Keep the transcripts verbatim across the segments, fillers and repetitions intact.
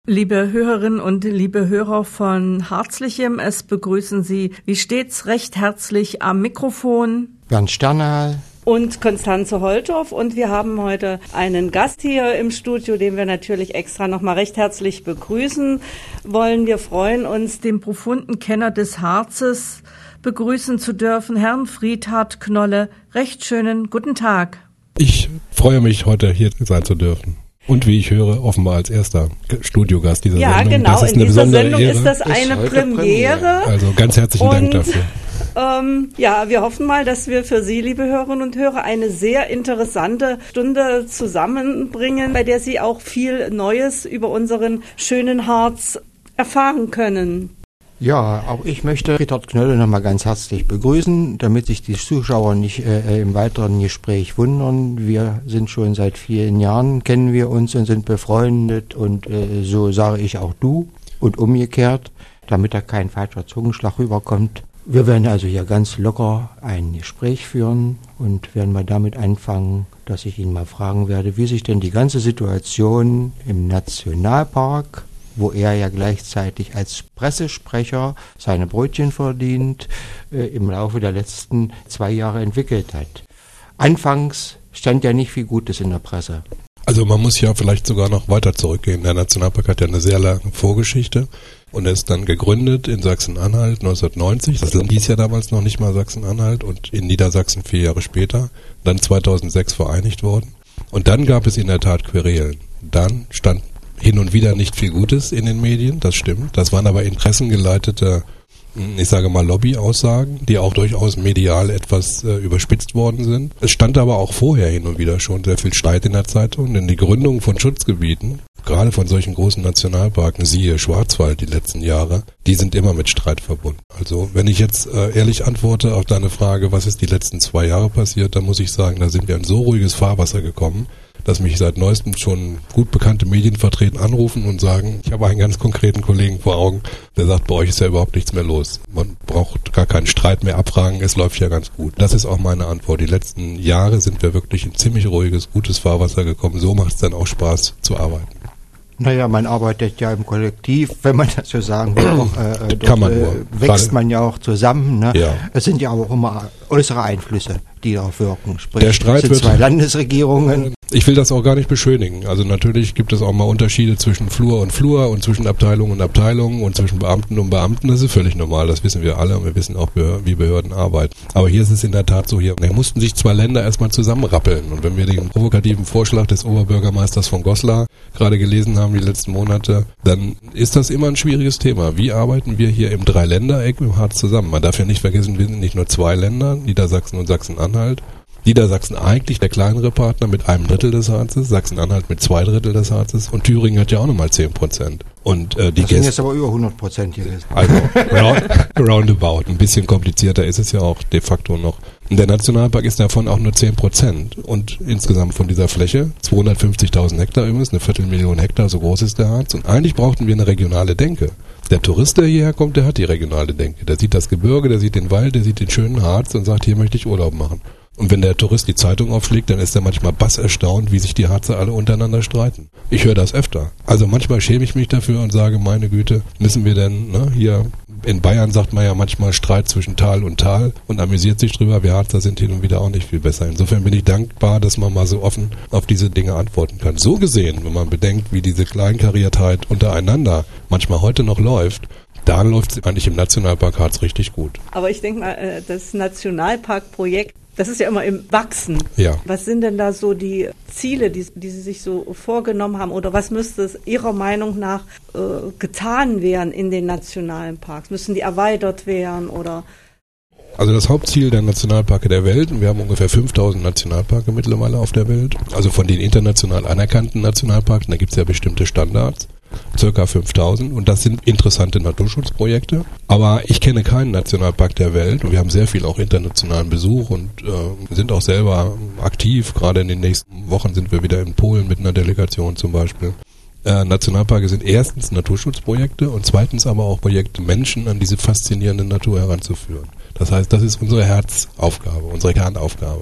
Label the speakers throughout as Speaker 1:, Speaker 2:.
Speaker 1: Liebe Hörerinnen und liebe Hörer von Herzlichem, es begrüßen Sie wie stets recht herzlich am Mikrofon
Speaker 2: Bernd Sternal
Speaker 1: und Konstanze Holtorf, und wir haben heute einen Gast hier im Studio, den wir natürlich extra nochmal recht herzlich begrüßen wollen. Wir freuen uns, den profunden Kenner des Harzes begrüßen zu dürfen, Herrn Friedhard Knolle. Recht schönen guten Tag.
Speaker 3: Ich freue mich, heute hier sein zu dürfen. Und wie ich höre, offenbar als erster Studiogast dieser
Speaker 1: ja,
Speaker 3: Sendung.
Speaker 1: Ja, genau,
Speaker 3: das ist
Speaker 1: in
Speaker 3: eine
Speaker 1: dieser
Speaker 3: besondere
Speaker 1: Sendung
Speaker 3: Ehre.
Speaker 1: ist das eine
Speaker 2: ist
Speaker 1: Premiere.
Speaker 2: Premiere.
Speaker 3: Also ganz herzlichen
Speaker 1: und,
Speaker 3: Dank dafür.
Speaker 1: Ähm, ja, wir hoffen mal, dass wir für Sie, liebe Hörerinnen und Hörer, eine sehr interessante Stunde zusammenbringen, bei der Sie auch viel Neues über unseren schönen Harz erfahren können.
Speaker 2: Ja, auch ich möchte Friedhard Knolle nochmal ganz herzlich begrüßen, damit sich die Zuschauer nicht äh, im weiteren Gespräch wundern. Wir sind schon seit vielen Jahren, kennen wir uns und sind befreundet, und äh, so sage ich auch du und umgekehrt, damit da kein falscher Zungenschlag rüberkommt. Wir werden also hier ganz locker ein Gespräch führen und werden mal damit anfangen, dass ich ihn mal fragen werde, wie sich denn die ganze Situation im Nationalpark, wo er ja gleichzeitig als Pressesprecher seine Brötchen verdient, äh, im Laufe der letzten zwei Jahre entwickelt hat. Anfangs stand ja nicht viel Gutes in der Presse.
Speaker 3: Also man muss ja vielleicht sogar noch weiter zurückgehen. Der Nationalpark hat ja eine sehr lange Vorgeschichte und er ist dann gegründet in Sachsen-Anhalt neunzehnhundertneunzig. Das hieß ja damals noch nicht mal Sachsen-Anhalt, und in Niedersachsen vier Jahre später, dann zweitausendsechs vereinigt worden. Und dann gab es in der Tat Querelen. Dann stand hin und wieder nicht viel Gutes in den Medien, das stimmt. Das waren aber interessengeleitete, ich sage mal Lobby-Aussagen, die auch durchaus medial etwas äh, überspitzt worden sind. Es stand aber auch vorher hin und wieder schon sehr viel Streit in der Zeitung, denn die Gründung von Schutzgebieten, gerade von solchen großen Nationalparken, siehe Schwarzwald die letzten Jahre, die sind immer mit Streit verbunden. Also wenn ich jetzt äh, ehrlich antworte auf deine Frage, was ist die letzten zwei Jahre passiert, dann muss ich sagen, da sind wir in so ruhiges Fahrwasser gekommen, dass mich seit neuestem schon gut bekannte Medienvertreter anrufen und sagen, ich habe einen ganz konkreten Kollegen vor Augen, der sagt, bei euch ist ja überhaupt nichts mehr los. Man braucht gar keinen Streit mehr abfragen, es läuft ja ganz gut. Das ist auch meine Antwort. Die letzten Jahre sind wir wirklich in ziemlich ruhiges, gutes Fahrwasser gekommen. So macht es dann auch Spaß zu arbeiten.
Speaker 2: Naja, man arbeitet ja im Kollektiv, wenn man das so sagen will. Auch, äh, dort,
Speaker 3: Kann man nur.
Speaker 2: Äh, wächst
Speaker 3: Gerade.
Speaker 2: man ja auch zusammen. Ne?
Speaker 3: Ja.
Speaker 2: Es sind ja aber auch immer äußere Einflüsse, die darauf wirken. Sprich,
Speaker 3: Der Streit
Speaker 2: es sind
Speaker 3: wird-
Speaker 2: zwei Landesregierungen.
Speaker 3: Ich will das auch gar nicht beschönigen. Also natürlich gibt es auch mal Unterschiede zwischen Flur und Flur und zwischen Abteilung und Abteilung und zwischen Beamten und Beamten. Das ist völlig normal, das wissen wir alle, und wir wissen auch, wie Behörden arbeiten. Aber hier ist es in der Tat so, hier da mussten sich zwei Länder erstmal zusammenrappeln. Und wenn wir den provokativen Vorschlag des Oberbürgermeisters von Goslar gerade gelesen haben, die letzten Monate, dann ist das immer ein schwieriges Thema. Wie arbeiten wir hier im Dreiländereck im Harz zusammen? Man darf ja nicht vergessen, wir sind nicht nur zwei Länder, Niedersachsen und Sachsen-Anhalt. Niedersachsen eigentlich der kleinere Partner mit einem Drittel des Harzes, Sachsen-Anhalt mit zwei Drittel des Harzes, und Thüringen hat ja auch nochmal zehn Prozent. Und äh, die
Speaker 2: Das sind jetzt aber über hundert Prozent gewesen.
Speaker 3: Also round, roundabout. Ein bisschen komplizierter ist es ja auch de facto noch. Und der Nationalpark ist davon auch nur zehn Prozent. Und insgesamt von dieser Fläche, zweihundertfünfzigtausend Hektar übrigens, eine Viertelmillion Hektar, so groß ist der Harz. Und eigentlich brauchten wir eine regionale Denke. Der Tourist, der hierher kommt, der hat die regionale Denke. Der sieht das Gebirge, der sieht den Wald, der sieht den schönen Harz und sagt, hier möchte ich Urlaub machen. Und wenn der Tourist die Zeitung aufschlägt, dann ist er manchmal basserstaunt, wie sich die Harzer alle untereinander streiten. Ich höre das öfter. Also manchmal schäme ich mich dafür und sage, meine Güte, müssen wir denn, ne, hier in Bayern sagt man ja manchmal Streit zwischen Tal und Tal und amüsiert sich drüber, wir Harzer sind hin und wieder auch nicht viel besser. Insofern bin ich dankbar, dass man mal so offen auf diese Dinge antworten kann. So gesehen, wenn man bedenkt, wie diese Kleinkariertheit untereinander manchmal heute noch läuft, da läuft es eigentlich im Nationalpark Harz richtig gut.
Speaker 1: Aber ich denke mal, das Nationalparkprojekt, das ist ja immer im Wachsen.
Speaker 3: Ja.
Speaker 1: Was sind denn da so die Ziele, die, die Sie sich so vorgenommen haben? Oder was müsste es Ihrer Meinung nach äh, getan werden in den nationalen Parks? Müssen die erweitert werden oder?
Speaker 3: Also das Hauptziel der Nationalparke der Welt, und wir haben ungefähr fünftausend Nationalparke mittlerweile auf der Welt, also von den international anerkannten Nationalparken, da gibt es ja bestimmte Standards, circa fünftausend, und das sind interessante Naturschutzprojekte. Aber ich kenne keinen Nationalpark der Welt, und wir haben sehr viel auch internationalen Besuch und äh, sind auch selber aktiv. Gerade in den nächsten Wochen sind wir wieder in Polen mit einer Delegation zum Beispiel. Äh, Nationalparke sind erstens Naturschutzprojekte und zweitens aber auch Projekte, Menschen an diese faszinierende Natur heranzuführen. Das heißt, das ist unsere Herzaufgabe, unsere Kernaufgabe.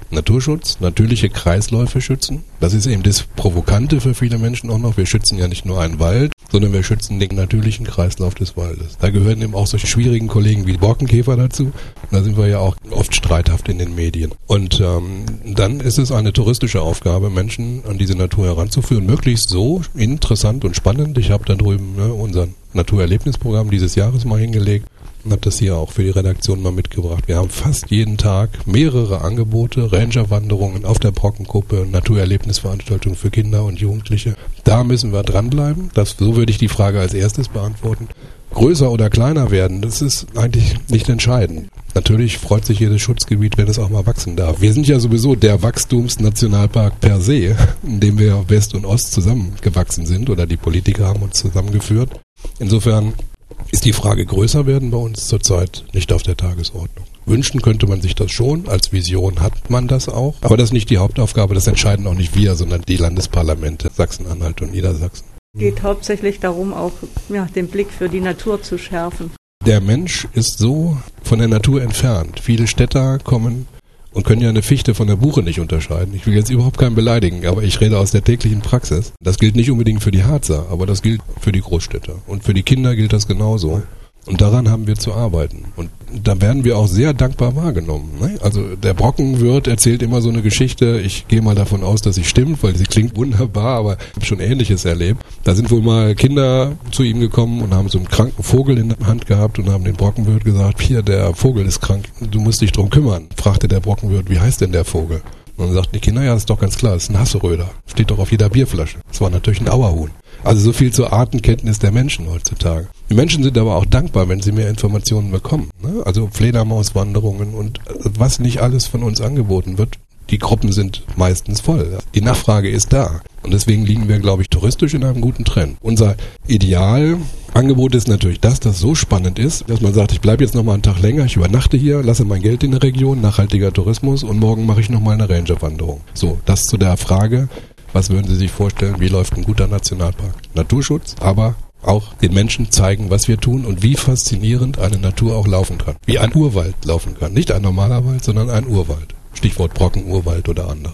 Speaker 3: Naturschutz, natürliche Kreisläufe schützen. Das ist eben das Provokante für viele Menschen auch noch. Wir schützen ja nicht nur einen Wald, sondern wir schützen den natürlichen Kreislauf des Waldes. Da gehören eben auch solche schwierigen Kollegen wie Borkenkäfer dazu. Da sind wir ja auch oft streithaft in den Medien. Und ähm, dann ist es eine touristische Aufgabe, Menschen an diese Natur heranzuführen, möglichst so interessant und spannend. Ich habe da drüben ne, unser Naturerlebnisprogramm dieses Jahres mal hingelegt und habe das hier auch für die Redaktion mal mitgebracht. Wir haben fast jeden Tag mehrere Angebote, Rangerwanderungen auf der Brockenkuppe, Naturerlebnisveranstaltungen für Kinder und Jugendliche. Da müssen wir dranbleiben. Das, so würde ich die Frage als erstes beantworten. Größer oder kleiner werden, das ist eigentlich nicht entscheidend. Natürlich freut sich jedes Schutzgebiet, wenn es auch mal wachsen darf. Wir sind ja sowieso der Wachstumsnationalpark per se, in dem wir West und Ost zusammengewachsen sind oder die Politiker haben uns zusammengeführt. Insofern ist die Frage größer werden bei uns zurzeit nicht auf der Tagesordnung. Wünschen könnte man sich das schon, als Vision hat man das auch, aber das ist nicht die Hauptaufgabe, das entscheiden auch nicht wir, sondern die Landesparlamente Sachsen-Anhalt und Niedersachsen.
Speaker 1: Geht hauptsächlich darum, auch ja, den Blick für die Natur zu schärfen.
Speaker 3: Der Mensch ist so von der Natur entfernt. Viele Städter kommen und können ja eine Fichte von der Buche nicht unterscheiden. Ich will jetzt überhaupt keinen beleidigen, aber ich rede aus der täglichen Praxis. Das gilt nicht unbedingt für die Harzer, aber das gilt für die Großstädter. Und für die Kinder gilt das genauso. Und daran haben wir zu arbeiten. Und da werden wir auch sehr dankbar wahrgenommen. Ne? Also der Brockenwirt erzählt immer so eine Geschichte. Ich gehe mal davon aus, dass sie stimmt, weil sie klingt wunderbar, aber ich habe schon Ähnliches erlebt. Da sind wohl mal Kinder zu ihm gekommen und haben so einen kranken Vogel in der Hand gehabt und haben dem Brockenwirt gesagt, hier, der Vogel ist krank, du musst dich drum kümmern. Fragte der Brockenwirt, wie heißt denn der Vogel? Und dann sagten die Kinder, ja, das ist doch ganz klar, das ist ein Hasseröder. Steht doch auf jeder Bierflasche. Das war natürlich ein Auerhuhn. Also so viel zur Artenkenntnis der Menschen heutzutage. Die Menschen sind aber auch dankbar, wenn sie mehr Informationen bekommen. Ne? Also Fledermauswanderungen und was nicht alles von uns angeboten wird. Die Gruppen sind meistens voll. Die Nachfrage ist da. Und deswegen liegen wir, glaube ich, touristisch in einem guten Trend. Unser Idealangebot ist natürlich das, das so spannend ist, dass man sagt, ich bleibe jetzt noch mal einen Tag länger, ich übernachte hier, lasse mein Geld in der Region, nachhaltiger Tourismus und morgen mache ich noch mal eine Rangerwanderung. So, das zu der Frage, was würden Sie sich vorstellen, wie läuft ein guter Nationalpark? Naturschutz, aber auch den Menschen zeigen, was wir tun und wie faszinierend eine Natur auch laufen kann. Wie ein Urwald laufen kann. Nicht ein normaler Wald, sondern ein Urwald. Stichwort Brockenurwald oder andere.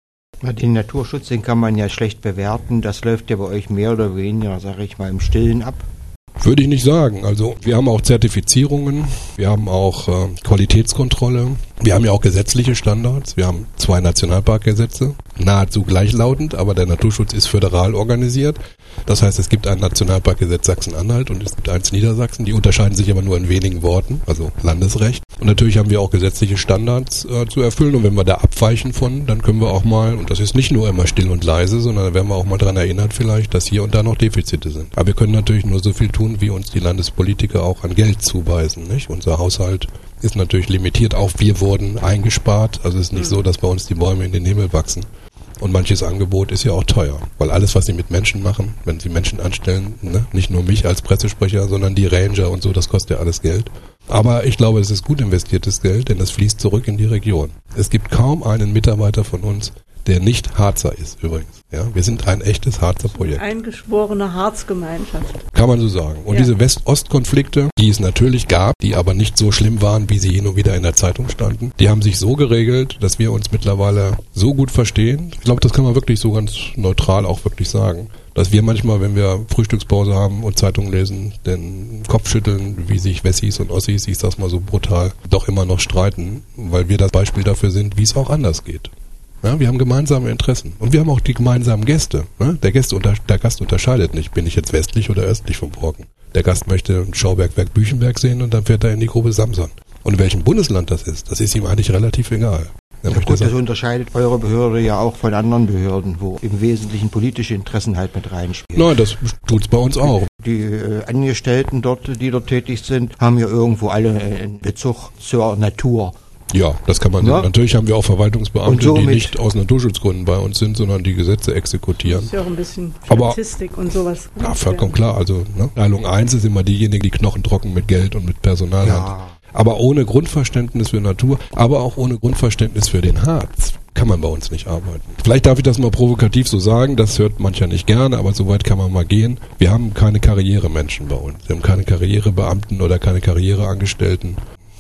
Speaker 2: Den Naturschutz, den kann man ja schlecht bewerten. Das läuft ja bei euch mehr oder weniger, sage ich mal, im Stillen ab.
Speaker 3: Würde ich nicht sagen. Also wir haben auch Zertifizierungen, wir haben auch äh, Qualitätskontrolle, wir haben ja auch gesetzliche Standards, wir haben zwei Nationalparkgesetze, nahezu gleichlautend, aber der Naturschutz ist föderal organisiert. Das heißt, es gibt ein Nationalparkgesetz Sachsen-Anhalt und es gibt eins Niedersachsen, die unterscheiden sich aber nur in wenigen Worten, also Landesrecht. Und natürlich haben wir auch gesetzliche Standards äh, zu erfüllen und wenn wir da abweichen von, dann können wir auch mal, und das ist nicht nur immer still und leise, sondern da werden wir auch mal dran erinnert vielleicht, dass hier und da noch Defizite sind. Aber wir können natürlich nur so viel tun, wie uns die Landespolitiker auch an Geld zuweisen, nicht? Unser Haushalt ist natürlich limitiert, auch wir wurden eingespart, also es ist nicht so, dass bei uns die Bäume in den Himmel wachsen. Und manches Angebot ist ja auch teuer, weil alles, was sie mit Menschen machen, wenn sie Menschen anstellen, ne, nicht nur mich als Pressesprecher, sondern die Ranger und so, das kostet ja alles Geld. Aber ich glaube, es ist gut investiertes Geld, denn es fließt zurück in die Region. Es gibt kaum einen Mitarbeiter von uns, der nicht Harzer ist übrigens. Ja, wir sind ein echtes Harzer Projekt.
Speaker 1: Eingeschworene Harzgemeinschaft.
Speaker 3: Kann man so sagen. Und ja. Diese West-Ost-Konflikte, die es natürlich gab, die aber nicht so schlimm waren, wie sie hin und wieder in der Zeitung standen, die haben sich so geregelt, dass wir uns mittlerweile so gut verstehen. Ich glaube, das kann man wirklich so ganz neutral auch wirklich sagen. Dass wir manchmal, wenn wir Frühstückspause haben und Zeitungen lesen, den Kopf schütteln, wie sich Wessis und Ossis, ich sag's mal so brutal, doch immer noch streiten, weil wir das Beispiel dafür sind, wie es auch anders geht. Ja, wir haben gemeinsame Interessen. Und wir haben auch die gemeinsamen Gäste. Ne? Der, Gäste unter, der Gast unterscheidet nicht, bin ich jetzt westlich oder östlich vom Brocken. Der Gast möchte ein Schaubergwerk Büchenberg sehen und dann fährt er in die Grube Samson. Und in welchem Bundesland das ist, das ist ihm eigentlich relativ egal.
Speaker 2: Ja, gut, das unterscheidet eure Behörde ja auch von anderen Behörden, wo im Wesentlichen politische Interessen halt mit reinspielen.
Speaker 3: Nein, das tut's bei uns auch.
Speaker 2: Die äh, Angestellten dort, die dort tätig sind, haben ja irgendwo alle einen Bezug zur Natur.
Speaker 3: Ja, das kann man
Speaker 2: ja.
Speaker 3: sehen. Natürlich haben wir auch Verwaltungsbeamte, die nicht aus Naturschutzgründen bei uns sind, sondern die Gesetze exekutieren.
Speaker 1: Das ist ja auch ein bisschen Statistik
Speaker 3: Aber,
Speaker 1: und sowas.
Speaker 3: Ja, vollkommen klar. Also ne? Teilung eins ist immer diejenige, die knochentrocken mit Geld und mit Personal
Speaker 2: ja.
Speaker 3: hat. Aber ohne Grundverständnis für Natur, aber auch ohne Grundverständnis für den Harz kann man bei uns nicht arbeiten. Vielleicht darf ich das mal provokativ so sagen, das hört mancher nicht gerne, aber so weit kann man mal gehen. Wir haben keine Karrieremenschen bei uns. Wir haben keine Karrierebeamten oder keine Karriereangestellten.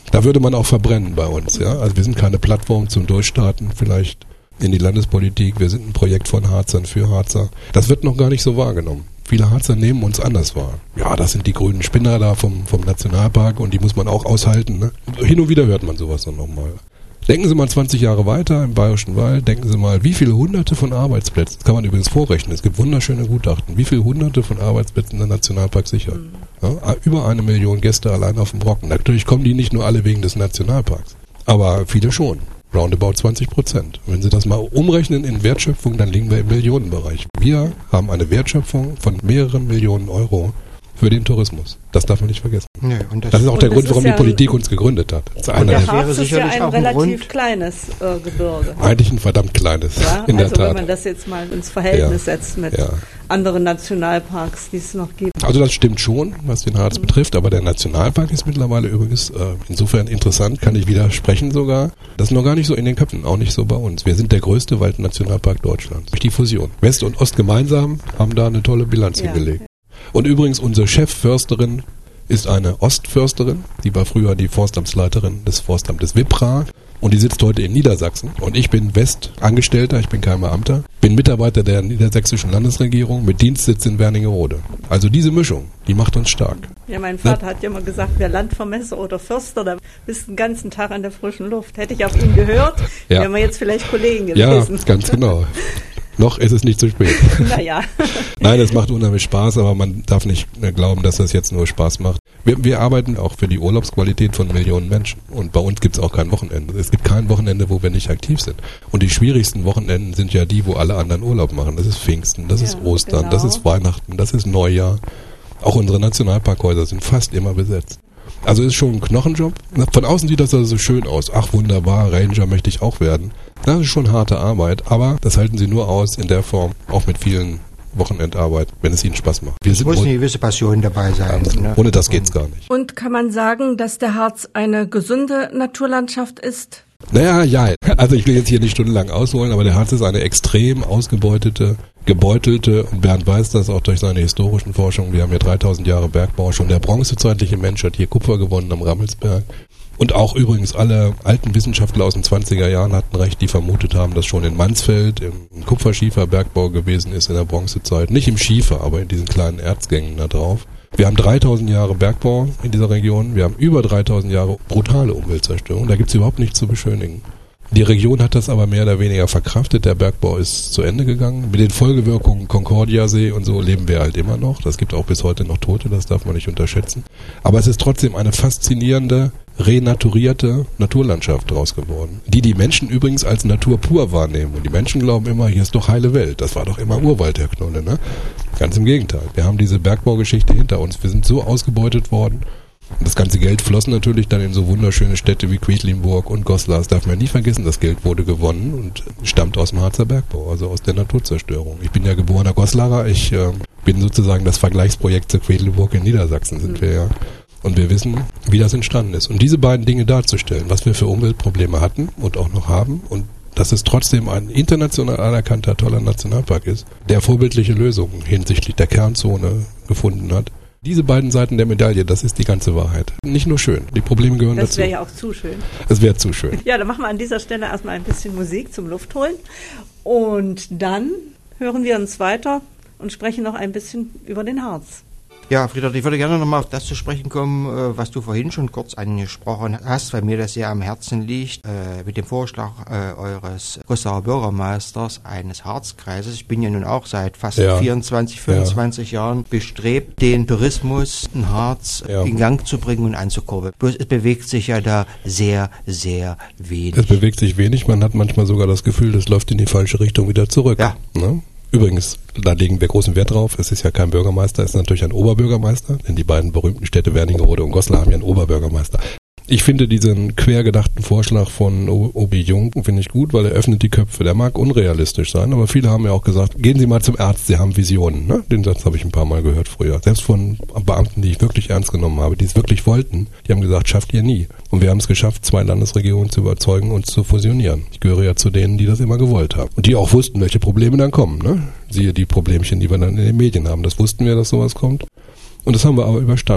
Speaker 3: Da würde man auch verbrennen bei uns, ja. Also wir sind keine Plattform zum Durchstarten, vielleicht in die Landespolitik. Wir sind ein Projekt von Harzern für Harzer. Das wird noch gar nicht so wahrgenommen. Viele Harzer nehmen uns anders wahr. Ja, das sind die grünen Spinner da vom, vom Nationalpark und die muss man auch aushalten, ne? Hin und wieder hört man sowas dann nochmal. Denken Sie mal zwanzig Jahre weiter im Bayerischen Wald, denken Sie mal, wie viele hunderte von Arbeitsplätzen, das kann man übrigens vorrechnen, es gibt wunderschöne Gutachten, wie viele hunderte von Arbeitsplätzen der Nationalpark sichert. Ja, über eine Million Gäste allein auf dem Brocken. Natürlich kommen die nicht nur alle wegen des Nationalparks, aber viele schon. Roundabout zwanzig Prozent. Wenn Sie das mal umrechnen in Wertschöpfung, dann liegen wir im Millionenbereich. Wir haben eine Wertschöpfung von mehreren Millionen Euro für den Tourismus. Das darf man nicht vergessen. Nee, und das, das ist auch der Grund, warum die Politik uns gegründet hat. Das ist
Speaker 1: und der Harz ist ja ein relativ kleines äh, Gebirge.
Speaker 3: Eigentlich ein verdammt kleines,
Speaker 1: ja,
Speaker 3: in der
Speaker 1: also
Speaker 3: Tat.
Speaker 1: Wenn man das jetzt mal ins Verhältnis ja. setzt mit ja. anderen Nationalparks, die es noch gibt.
Speaker 3: Also das stimmt schon, was den Harz mhm. betrifft, aber der Nationalpark ist mittlerweile übrigens äh, insofern interessant, kann ich widersprechen sogar. Das ist noch gar nicht so in den Köpfen, auch nicht so bei uns. Wir sind der größte Waldnationalpark Deutschlands. Durch die Fusion. West und Ost gemeinsam haben da eine tolle Bilanz ja. hingelegt. Und übrigens, unsere Chefförsterin ist eine Ostförsterin. Die war früher die Forstamtsleiterin des Forstamtes Wippra. Und die sitzt heute in Niedersachsen. Und ich bin Westangestellter, ich bin kein Beamter. Bin Mitarbeiter der niedersächsischen Landesregierung mit Dienstsitz in Wernigerode. Also diese Mischung, die macht uns stark.
Speaker 1: Ja, mein Vater Na? hat ja immer gesagt, wer Landvermesser oder Förster, da bist den ganzen Tag an der frischen Luft. Hätte ich auf ihn gehört, ja. wären wir jetzt vielleicht Kollegen gewesen.
Speaker 3: Ja, ganz genau. Noch ist es nicht zu spät.
Speaker 1: Naja.
Speaker 3: Nein, es macht unheimlich Spaß, aber man darf nicht glauben, dass das jetzt nur Spaß macht. Wir, wir arbeiten auch für die Urlaubsqualität von Millionen Menschen. Und bei uns gibt es auch kein Wochenende. Es gibt kein Wochenende, wo wir nicht aktiv sind. Und die schwierigsten Wochenenden sind ja die, wo alle anderen Urlaub machen. Das ist Pfingsten, das ja, ist Ostern, genau. das ist Weihnachten, das ist Neujahr. Auch unsere Nationalparkhäuser sind fast immer besetzt. Also ist schon ein Knochenjob. Von außen sieht das also so schön aus. Ach wunderbar, Ranger möchte ich auch werden. Das ist schon harte Arbeit, aber das halten sie nur aus in der Form, auch mit vielen Wochenendarbeit, wenn es ihnen Spaß macht.
Speaker 2: Es muss eine gewisse Passion dabei sein.
Speaker 3: Ja, ne? Ohne das geht's gar nicht.
Speaker 1: Und kann man sagen, dass der Harz eine gesunde Naturlandschaft ist?
Speaker 3: Naja, ja. Also ich will jetzt hier nicht stundenlang ausholen, aber der Harz ist eine extrem ausgebeutete, gebeutelte, und Bernd weiß das auch durch seine historischen Forschungen, wir haben hier dreitausend Jahre Bergbau, schon der bronzezeitliche Mensch hat hier Kupfer gewonnen am Rammelsberg. Und auch übrigens alle alten Wissenschaftler aus den zwanziger Jahren hatten recht, die vermutet haben, dass schon in Mansfeld im Kupferschieferbergbau gewesen ist in der Bronzezeit. Nicht im Schiefer, aber in diesen kleinen Erzgängen da drauf. Wir haben dreitausend Jahre Bergbau in dieser Region. Wir haben über dreitausend Jahre brutale Umweltzerstörung. Da gibt's überhaupt nichts zu beschönigen. Die Region hat das aber mehr oder weniger verkraftet. Der Bergbau ist zu Ende gegangen. Mit den Folgewirkungen Concordiasee und so leben wir halt immer noch. Das gibt auch bis heute noch Tote, das darf man nicht unterschätzen. Aber es ist trotzdem eine faszinierende, renaturierte Naturlandschaft draus geworden. Die die Menschen übrigens als Natur pur wahrnehmen. Und die Menschen glauben immer, hier ist doch heile Welt. Das war doch immer Urwald, Herr Knolle, ne? Ganz im Gegenteil. Wir haben diese Bergbaugeschichte hinter uns. Wir sind so ausgebeutet worden. Und das ganze Geld floss natürlich dann in so wunderschöne Städte wie Quedlinburg und Goslar. Das darf man nie vergessen, das Geld wurde gewonnen und stammt aus dem Harzer Bergbau, also aus der Naturzerstörung. Ich bin ja geborener Goslarer, ich äh, bin sozusagen das Vergleichsprojekt zur Quedlinburg in Niedersachsen, sind mhm. wir ja. Und wir wissen, wie das entstanden ist. Und diese beiden Dinge darzustellen, was wir für Umweltprobleme hatten und auch noch haben und dass es trotzdem ein international anerkannter, toller Nationalpark ist, der vorbildliche Lösungen hinsichtlich der Kernzone gefunden hat. Diese beiden Seiten der Medaille, das ist die ganze Wahrheit. Nicht nur schön, die Probleme gehören
Speaker 1: das
Speaker 3: dazu.
Speaker 1: Das wäre ja auch zu schön.
Speaker 3: Es wäre zu schön.
Speaker 1: Ja, dann machen wir an dieser Stelle erstmal ein bisschen Musik zum Luftholen. Und dann hören wir uns weiter und sprechen noch ein bisschen über den Harz.
Speaker 2: Ja, Friedrich, ich würde gerne nochmal auf das zu sprechen kommen, was du vorhin schon kurz angesprochen hast, weil mir das sehr am Herzen liegt, äh, mit dem Vorschlag äh, eures Goslauer Bürgermeisters eines Harzkreises. Ich bin ja nun auch seit fast ja. vierundzwanzig, fünfundzwanzig ja. Jahren bestrebt, den Tourismus in Harz ja. in Gang zu bringen und anzukurbeln. Bloß es bewegt sich ja da sehr, sehr wenig.
Speaker 3: Es bewegt sich wenig, man hat manchmal sogar das Gefühl, das läuft in die falsche Richtung wieder zurück. Ja. Ne? Übrigens, da legen wir großen Wert drauf, es ist ja kein Bürgermeister, es ist natürlich ein Oberbürgermeister, denn die beiden berühmten Städte Wernigerode und Goslar haben ja einen Oberbürgermeister. Ich finde diesen quergedachten Vorschlag von Obi Jung, finde ich gut, weil er öffnet die Köpfe. Der mag unrealistisch sein, aber viele haben ja auch gesagt, gehen Sie mal zum Arzt, Sie haben Visionen. Ne? Den Satz habe ich ein paar Mal gehört früher. Selbst von Beamten, die ich wirklich ernst genommen habe, die es wirklich wollten, die haben gesagt, schafft ihr nie. Und wir haben es geschafft, zwei Landesregionen zu überzeugen und zu fusionieren. Ich gehöre ja zu denen, die das immer gewollt haben. Und die auch wussten, welche Probleme dann kommen. Ne? Siehe die Problemchen, die wir dann in den Medien haben. Das wussten wir, dass sowas kommt. Und das haben wir aber überstanden.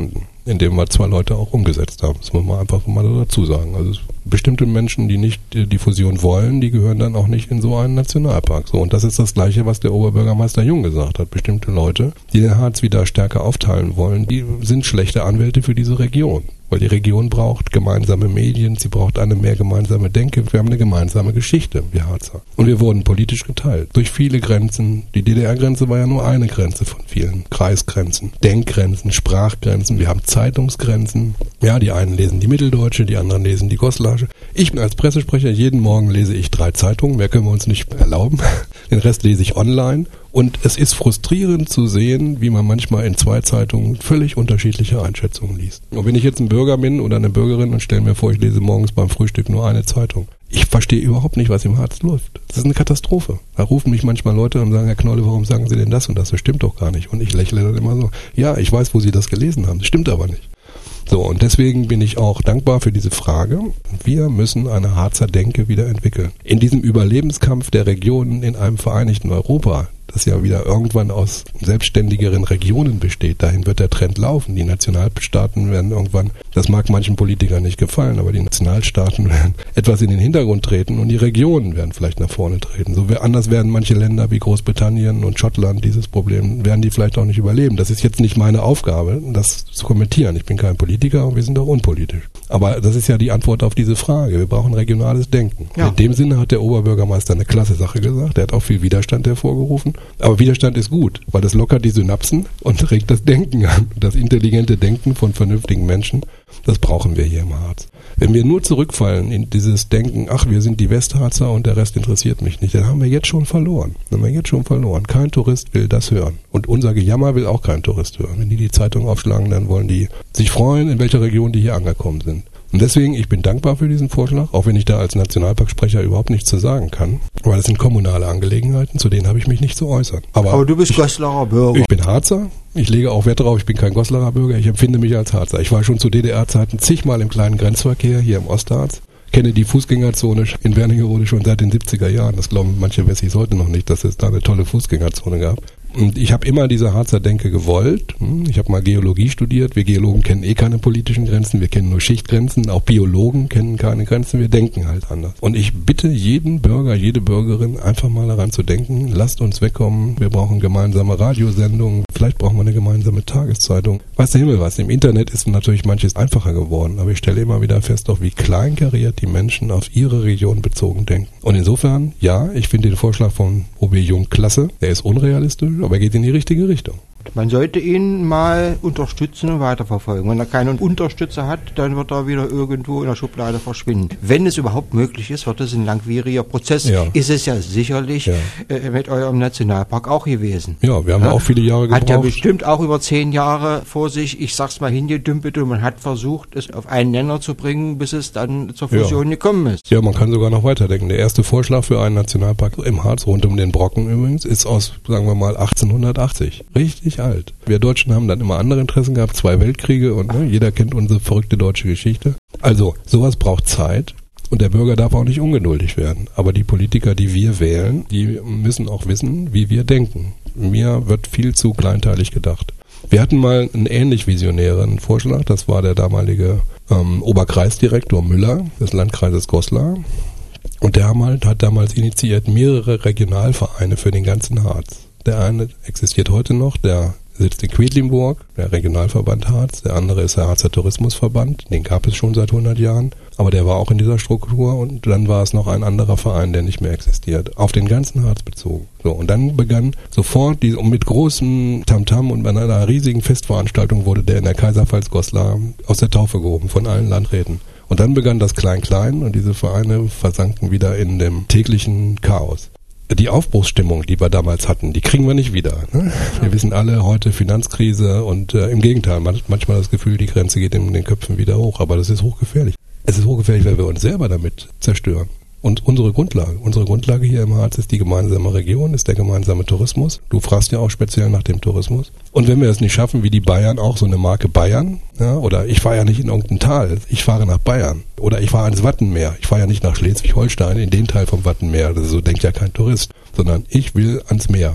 Speaker 3: indem wir zwei Leute auch umgesetzt haben. Das muss man einfach mal dazu sagen. Also bestimmte Menschen, die nicht die Fusion wollen, die gehören dann auch nicht in so einen Nationalpark. So, und das ist das Gleiche, was der Oberbürgermeister Jung gesagt hat. Bestimmte Leute, die den Harz wieder stärker aufteilen wollen, die sind schlechte Anwälte für diese Region. Weil die Region braucht gemeinsame Medien, sie braucht eine mehr gemeinsame Denke. Wir haben eine gemeinsame Geschichte, wir Harzer. Und wir wurden politisch geteilt. Durch viele Grenzen. Die D D R-Grenze war ja nur eine Grenze von vielen. Kreisgrenzen, Denkgrenzen, Sprachgrenzen. Wir haben Zeitungsgrenzen. Ja, die einen lesen die Mitteldeutsche, die anderen lesen die Goslar. Ich bin als Pressesprecher, jeden Morgen lese ich drei Zeitungen. Mehr können wir uns nicht erlauben. Den Rest lese ich online. Und es ist frustrierend zu sehen, wie man manchmal in zwei Zeitungen völlig unterschiedliche Einschätzungen liest. Und wenn ich jetzt ein Bürger bin oder eine Bürgerin und stelle mir vor, ich lese morgens beim Frühstück nur eine Zeitung. Ich verstehe überhaupt nicht, was im Harz läuft. Das ist eine Katastrophe. Da rufen mich manchmal Leute und sagen, Herr Knolle, warum sagen Sie denn das und das? Das stimmt doch gar nicht. Und ich lächle dann immer so, ja, ich weiß, wo Sie das gelesen haben. Das stimmt aber nicht. So, und deswegen bin ich auch dankbar für diese Frage. Wir müssen eine Harzer Denke wieder entwickeln. In diesem Überlebenskampf der Regionen in einem vereinigten Europa, das ja wieder irgendwann aus selbstständigeren Regionen besteht. Dahin wird der Trend laufen. Die Nationalstaaten werden irgendwann, das mag manchen Politikern nicht gefallen, aber die Nationalstaaten werden etwas in den Hintergrund treten und die Regionen werden vielleicht nach vorne treten. So anders werden manche Länder wie Großbritannien und Schottland dieses Problem, werden die vielleicht auch nicht überleben. Das ist jetzt nicht meine Aufgabe, das zu kommentieren. Ich bin kein Politiker und wir sind auch unpolitisch. Aber das ist ja die Antwort auf diese Frage. Wir brauchen regionales Denken. Ja. In dem Sinne hat der Oberbürgermeister eine klasse Sache gesagt. Er hat auch viel Widerstand hervorgerufen. Aber Widerstand ist gut, weil das lockert die Synapsen und regt das Denken an. Das intelligente Denken von vernünftigen Menschen, das brauchen wir hier im Harz. Wenn wir nur zurückfallen in dieses Denken, ach, wir sind die Westharzer und der Rest interessiert mich nicht, dann haben wir jetzt schon verloren. Dann haben wir jetzt schon verloren. Kein Tourist will das hören. Und unser Gejammer will auch kein Tourist hören. Wenn die die Zeitung aufschlagen, dann wollen die sich freuen, in welcher Region die hier angekommen sind. Und deswegen, ich bin dankbar für diesen Vorschlag, auch wenn ich da als Nationalparksprecher überhaupt nichts zu sagen kann, weil das sind kommunale Angelegenheiten, zu denen habe ich mich nicht zu äußern. Aber,
Speaker 2: Aber du bist
Speaker 3: ich,
Speaker 2: Goslarer Bürger.
Speaker 3: Ich bin Harzer, ich lege auch Wert darauf, ich bin kein Goslarer Bürger, ich empfinde mich als Harzer. Ich war schon zu D D R-Zeiten zigmal im kleinen Grenzverkehr hier im Ostharz, kenne die Fußgängerzone in Wernigerode schon seit den siebziger Jahren. Das glauben manche Wessis heute noch nicht, dass es da eine tolle Fußgängerzone gab. Und ich habe immer diese Harzer Denke gewollt. Ich habe mal Geologie studiert. Wir Geologen kennen eh keine politischen Grenzen. Wir kennen nur Schichtgrenzen. Auch Biologen kennen keine Grenzen. Wir denken halt anders. Und ich bitte jeden Bürger, jede Bürgerin, einfach mal daran zu denken, lasst uns wegkommen. Wir brauchen gemeinsame Radiosendungen. Vielleicht brauchen wir eine gemeinsame Tageszeitung. Weiß der Himmel was. Im Internet ist natürlich manches einfacher geworden. Aber ich stelle immer wieder fest, auch wie kleinkariert die Menschen auf ihre Region bezogen denken. Und insofern, ja, ich finde den Vorschlag von O B Jung klasse. Er ist unrealistisch, aber er geht in die richtige Richtung.
Speaker 2: Man sollte ihn mal unterstützen und weiterverfolgen. Wenn er keinen Unterstützer hat, dann wird er wieder irgendwo in der Schublade verschwinden. Wenn es überhaupt möglich ist, wird es ein langwieriger Prozess. Ja. Ist es ja sicherlich ja. Äh, mit eurem Nationalpark auch gewesen.
Speaker 3: Ja, wir haben ja auch viele Jahre gebraucht.
Speaker 2: Hat ja bestimmt auch über zehn Jahre vor sich, ich sag's mal, hingedümpelt und man hat versucht, es auf einen Nenner zu bringen, bis es dann zur Fusion ja. gekommen ist.
Speaker 3: Ja, man kann sogar noch weiterdenken. Der erste Vorschlag für einen Nationalpark im Harz, rund um den Brocken übrigens, ist aus, sagen wir mal, achtzehnhundertachtzig. Richtig alt. Wir Deutschen haben dann immer andere Interessen gehabt, zwei Weltkriege und ne, jeder kennt unsere verrückte deutsche Geschichte. Also, sowas braucht Zeit und der Bürger darf auch nicht ungeduldig werden. Aber die Politiker, die wir wählen, die müssen auch wissen, wie wir denken. Mir wird viel zu kleinteilig gedacht. Wir hatten mal einen ähnlich visionären Vorschlag, das war der damalige ähm, Oberkreisdirektor Müller des Landkreises Goslar. Und der hat damals initiiert mehrere Regionalvereine für den ganzen Harz. Der eine existiert heute noch, der sitzt in Quedlinburg, der Regionalverband Harz. Der andere ist der Harzer Tourismusverband, den gab es schon seit hundert Jahren. Aber der war auch in dieser Struktur und dann war es noch ein anderer Verein, der nicht mehr existiert. Auf den ganzen Harz bezogen. So, und dann begann sofort, die, mit großem Tamtam und bei einer riesigen Festveranstaltung wurde der in der Kaiserpfalz Goslar aus der Taufe gehoben von allen Landräten. Und dann begann das Klein-Klein und diese Vereine versanken wieder in dem täglichen Chaos. Die Aufbruchsstimmung, die wir damals hatten, die kriegen wir nicht wieder. Ne? Wir wissen alle, heute Finanzkrise und äh, im Gegenteil, man hat manchmal das Gefühl, die Grenze geht in den Köpfen wieder hoch, aber das ist hochgefährlich. Es ist hochgefährlich, weil wir uns selber damit zerstören. Und unsere Grundlage, unsere Grundlage hier im Harz ist die gemeinsame Region, ist der gemeinsame Tourismus. Du fragst ja auch speziell nach dem Tourismus. Und wenn wir es nicht schaffen, wie die Bayern auch, so eine Marke Bayern, ja, oder ich fahre ja nicht in irgendein Tal, ich fahre nach Bayern. Oder ich fahre ans Wattenmeer, ich fahre ja nicht nach Schleswig-Holstein, in den Teil vom Wattenmeer, also so denkt ja kein Tourist, sondern ich will ans Meer.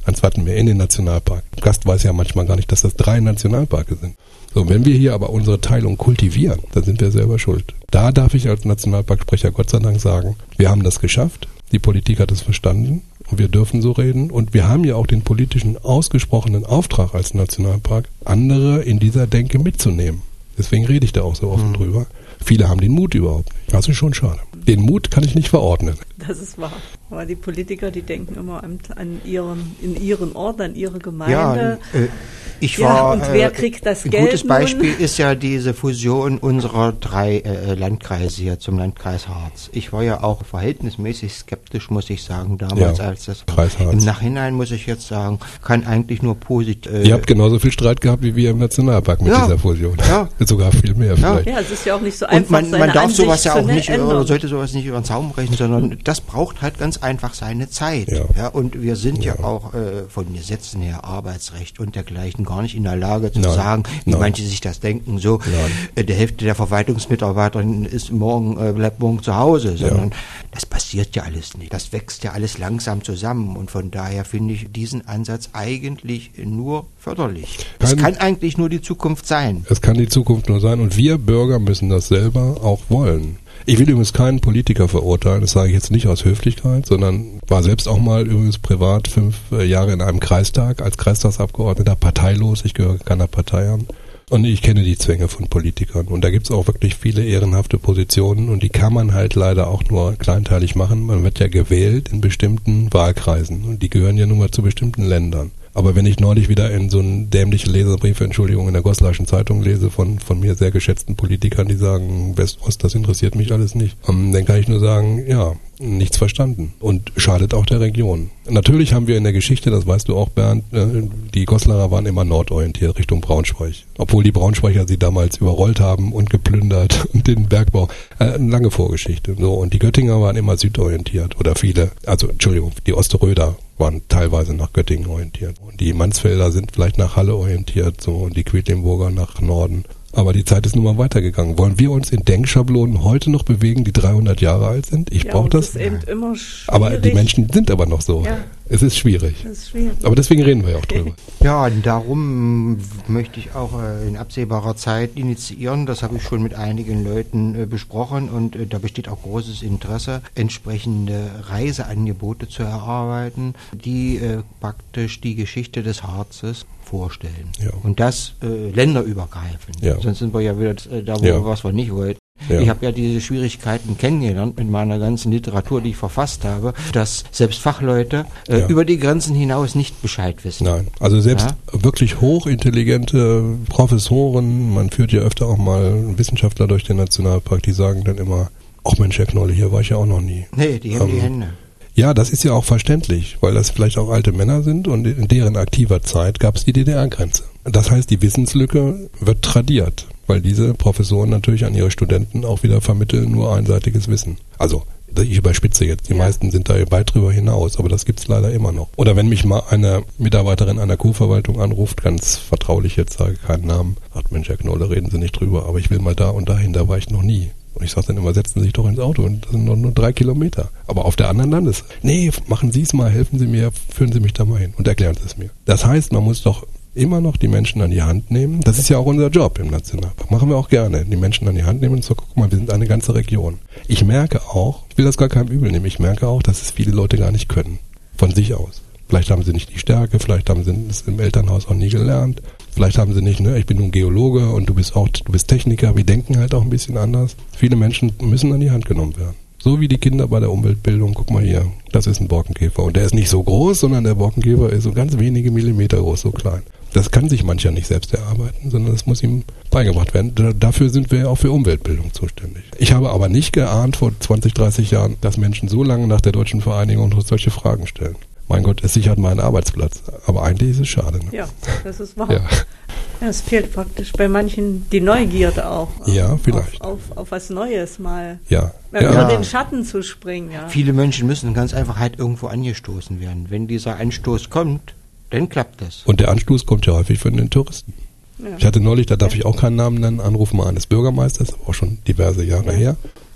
Speaker 3: Eins hatten wir in den Nationalpark. Der Gast weiß ja manchmal gar nicht, dass das drei Nationalparke sind. So, wenn wir hier aber unsere Teilung kultivieren, dann sind wir selber schuld. Da darf ich als Nationalparksprecher Gott sei Dank sagen, wir haben das geschafft, die Politik hat es verstanden und wir dürfen so reden und wir haben ja auch den politischen ausgesprochenen Auftrag als Nationalpark, andere in dieser Denke mitzunehmen. Deswegen rede ich da auch so offen mhm. drüber. Viele haben den Mut überhaupt nicht. Das ist schon schade. Den Mut kann ich nicht verordnen.
Speaker 1: Das ist wahr. Aber die Politiker, die denken immer an, an ihren, in ihren Ort, an ihre Gemeinde.
Speaker 2: Ja, äh, ich
Speaker 1: ja,
Speaker 2: war,
Speaker 1: und wer kriegt das
Speaker 2: ein
Speaker 1: Geld? Ein
Speaker 2: gutes Beispiel nun? Ist ja diese Fusion unserer drei äh, Landkreise hier zum Landkreis Harz. Ich war ja auch verhältnismäßig skeptisch, muss ich sagen, damals ja, als das.
Speaker 3: Kreis Harz.
Speaker 2: Im Nachhinein muss ich jetzt sagen, kann eigentlich nur positiv. Äh,
Speaker 3: Ihr habt genauso viel Streit gehabt wie wir im Nationalpark mit
Speaker 2: ja,
Speaker 3: dieser Fusion.
Speaker 2: Ja.
Speaker 3: Sogar viel mehr vielleicht.
Speaker 1: Ja, es ist ja auch nicht so einfach.
Speaker 2: Und man, man darf
Speaker 1: Ansicht
Speaker 2: sowas ja auch nicht,
Speaker 1: ändern.
Speaker 2: oder sollte sowas nicht über den Zaun brechen, sondern das braucht halt ganz einfach seine Zeit.
Speaker 3: Ja.
Speaker 2: Ja, und wir sind ja,
Speaker 3: ja
Speaker 2: auch äh, von Gesetzen her, Arbeitsrecht und dergleichen gar nicht in der Lage zu
Speaker 3: Nein.
Speaker 2: sagen, wie
Speaker 3: Nein.
Speaker 2: manche sich das denken, so äh, die Hälfte der Verwaltungsmitarbeiter ist morgen, äh, bleibt morgen zu Hause, sondern ja. das passiert ja alles nicht. Das wächst ja alles langsam zusammen und von daher finde ich diesen Ansatz eigentlich nur förderlich. Es kann eigentlich nur die Zukunft sein.
Speaker 3: Es kann die Zukunft nur sein und wir Bürger müssen das selber auch wollen. Ich will übrigens keinen Politiker verurteilen, das sage ich jetzt nicht aus Höflichkeit, sondern war selbst auch mal übrigens privat fünf Jahre in einem Kreistag als Kreistagsabgeordneter, parteilos, ich gehöre keiner Partei an. Und ich kenne die Zwänge von Politikern. Und da gibt es auch wirklich viele ehrenhafte Positionen und die kann man halt leider auch nur kleinteilig machen. Man wird ja gewählt in bestimmten Wahlkreisen und die gehören ja nun mal zu bestimmten Ländern. Aber wenn ich neulich wieder in so einen dämlichen Leserbrief, Entschuldigung, in der Goslarschen Zeitung lese von von mir sehr geschätzten Politikern, die sagen, West-Ost, das interessiert mich alles nicht, dann kann ich nur sagen, ja, nichts verstanden und schadet auch der Region. Natürlich haben wir in der Geschichte, das weißt du auch, Bernd, die Goslarer waren immer nordorientiert Richtung Braunschweig. Obwohl die Braunschweiger sie damals überrollt haben und geplündert und den Bergbau. Äh, eine lange Vorgeschichte. So, und die Göttinger waren immer südorientiert oder viele, also Entschuldigung, die Osteröder waren teilweise nach Göttingen orientiert. Und die Mansfelder sind vielleicht nach Halle orientiert, so, und die Quedlinburger nach Norden. Aber die Zeit ist nun mal weitergegangen. Wollen wir uns in Denkschablonen heute noch bewegen, die dreihundert Jahre alt sind? Ich ja, brauche das.
Speaker 1: das ist eben immer schwierig.
Speaker 3: Aber die Menschen sind aber noch so. Ja. Es ist schwierig.
Speaker 1: Das ist schwierig.
Speaker 3: Aber deswegen reden wir ja auch drüber.
Speaker 2: Ja, und darum möchte ich auch äh, in absehbarer Zeit initiieren. Das habe ich schon mit einigen Leuten äh, besprochen und äh, da besteht auch großes Interesse, entsprechende Reiseangebote zu erarbeiten, die äh, praktisch die Geschichte des Harzes vorstellen. Ja. Und das äh, länderübergreifend. Ja. Sonst sind wir ja wieder äh, da, wo ja. wir was wir nicht wollten. Ja. Ich habe ja diese Schwierigkeiten kennengelernt mit meiner ganzen Literatur, die ich verfasst habe, dass selbst Fachleute äh, ja. über die Grenzen hinaus nicht Bescheid wissen.
Speaker 3: Nein, also selbst ja? wirklich hochintelligente Professoren, man führt ja öfter auch mal Wissenschaftler durch den Nationalpark, die sagen dann immer, ach Mensch, Herr Knolle, hier war ich ja auch noch nie.
Speaker 2: Nee, die haben ähm, die Hände.
Speaker 3: Ja, das ist ja auch verständlich, weil das vielleicht auch alte Männer sind und in deren aktiver Zeit gab es die D D R-Grenze. Das heißt, die Wissenslücke wird tradiert, weil diese Professoren natürlich an ihre Studenten auch wieder vermitteln nur einseitiges Wissen. Also, ich überspitze jetzt, die ja. meisten sind da weit drüber hinaus, aber das gibt's leider immer noch. Oder wenn mich mal eine Mitarbeiterin einer Kurverwaltung anruft, ganz vertraulich jetzt, sage keinen Namen, sagt, Mensch, Herr Knolle, reden Sie nicht drüber, aber ich will mal da und dahin, da war ich noch nie. Und ich sage dann immer, setzen Sie sich doch ins Auto und das sind noch nur drei Kilometer. Aber auf der anderen Landes. Nee, machen Sie es mal, helfen Sie mir, führen Sie mich da mal hin und erklären Sie es mir. Das heißt, man muss doch immer noch die Menschen an die Hand nehmen. Das ist ja auch unser Job im Nationalpark. Machen wir auch gerne. Die Menschen an die Hand nehmen und so, guck mal, wir sind eine ganze Region. Ich merke auch, ich will das gar keinem übel nehmen, ich merke auch, dass es viele Leute gar nicht können. Von sich aus. Vielleicht haben sie nicht die Stärke, vielleicht haben sie es im Elternhaus auch nie gelernt. Vielleicht haben sie nicht, ne, ich bin nun Geologe und du bist auch, du bist Techniker, wir denken halt auch ein bisschen anders. Viele Menschen müssen an die Hand genommen werden. So wie die Kinder bei der Umweltbildung, guck mal hier, das ist ein Borkenkäfer. Und der ist nicht so groß, sondern der Borkenkäfer ist so ganz wenige Millimeter groß, so klein. Das kann sich mancher nicht selbst erarbeiten, sondern das muss ihm beigebracht werden. Da, dafür sind wir auch für Umweltbildung zuständig. Ich habe aber nicht geahnt vor zwanzig, dreißig Jahren, dass Menschen so lange nach der Deutschen Vereinigung noch solche Fragen stellen. Mein Gott, es sichert meinen Arbeitsplatz. Aber eigentlich ist es schade. Ne?
Speaker 1: Ja, das ist wahr. Ja. Ja, es fehlt praktisch bei manchen die Neugierde auch.
Speaker 3: Ja, vielleicht.
Speaker 1: Auf, auf, auf was Neues mal.
Speaker 3: Ja.
Speaker 1: Über
Speaker 3: ja.
Speaker 1: den Schatten zu springen. Ja.
Speaker 2: Viele Menschen müssen ganz einfach halt irgendwo angestoßen werden. Wenn dieser Anstoß kommt, dann klappt das.
Speaker 3: Und der Anstoß kommt ja häufig von den Touristen. Ja. Ich hatte neulich, da darf ja. ich auch keinen Namen nennen, Anruf mal eines Bürgermeisters, auch schon diverse Jahre ja. her.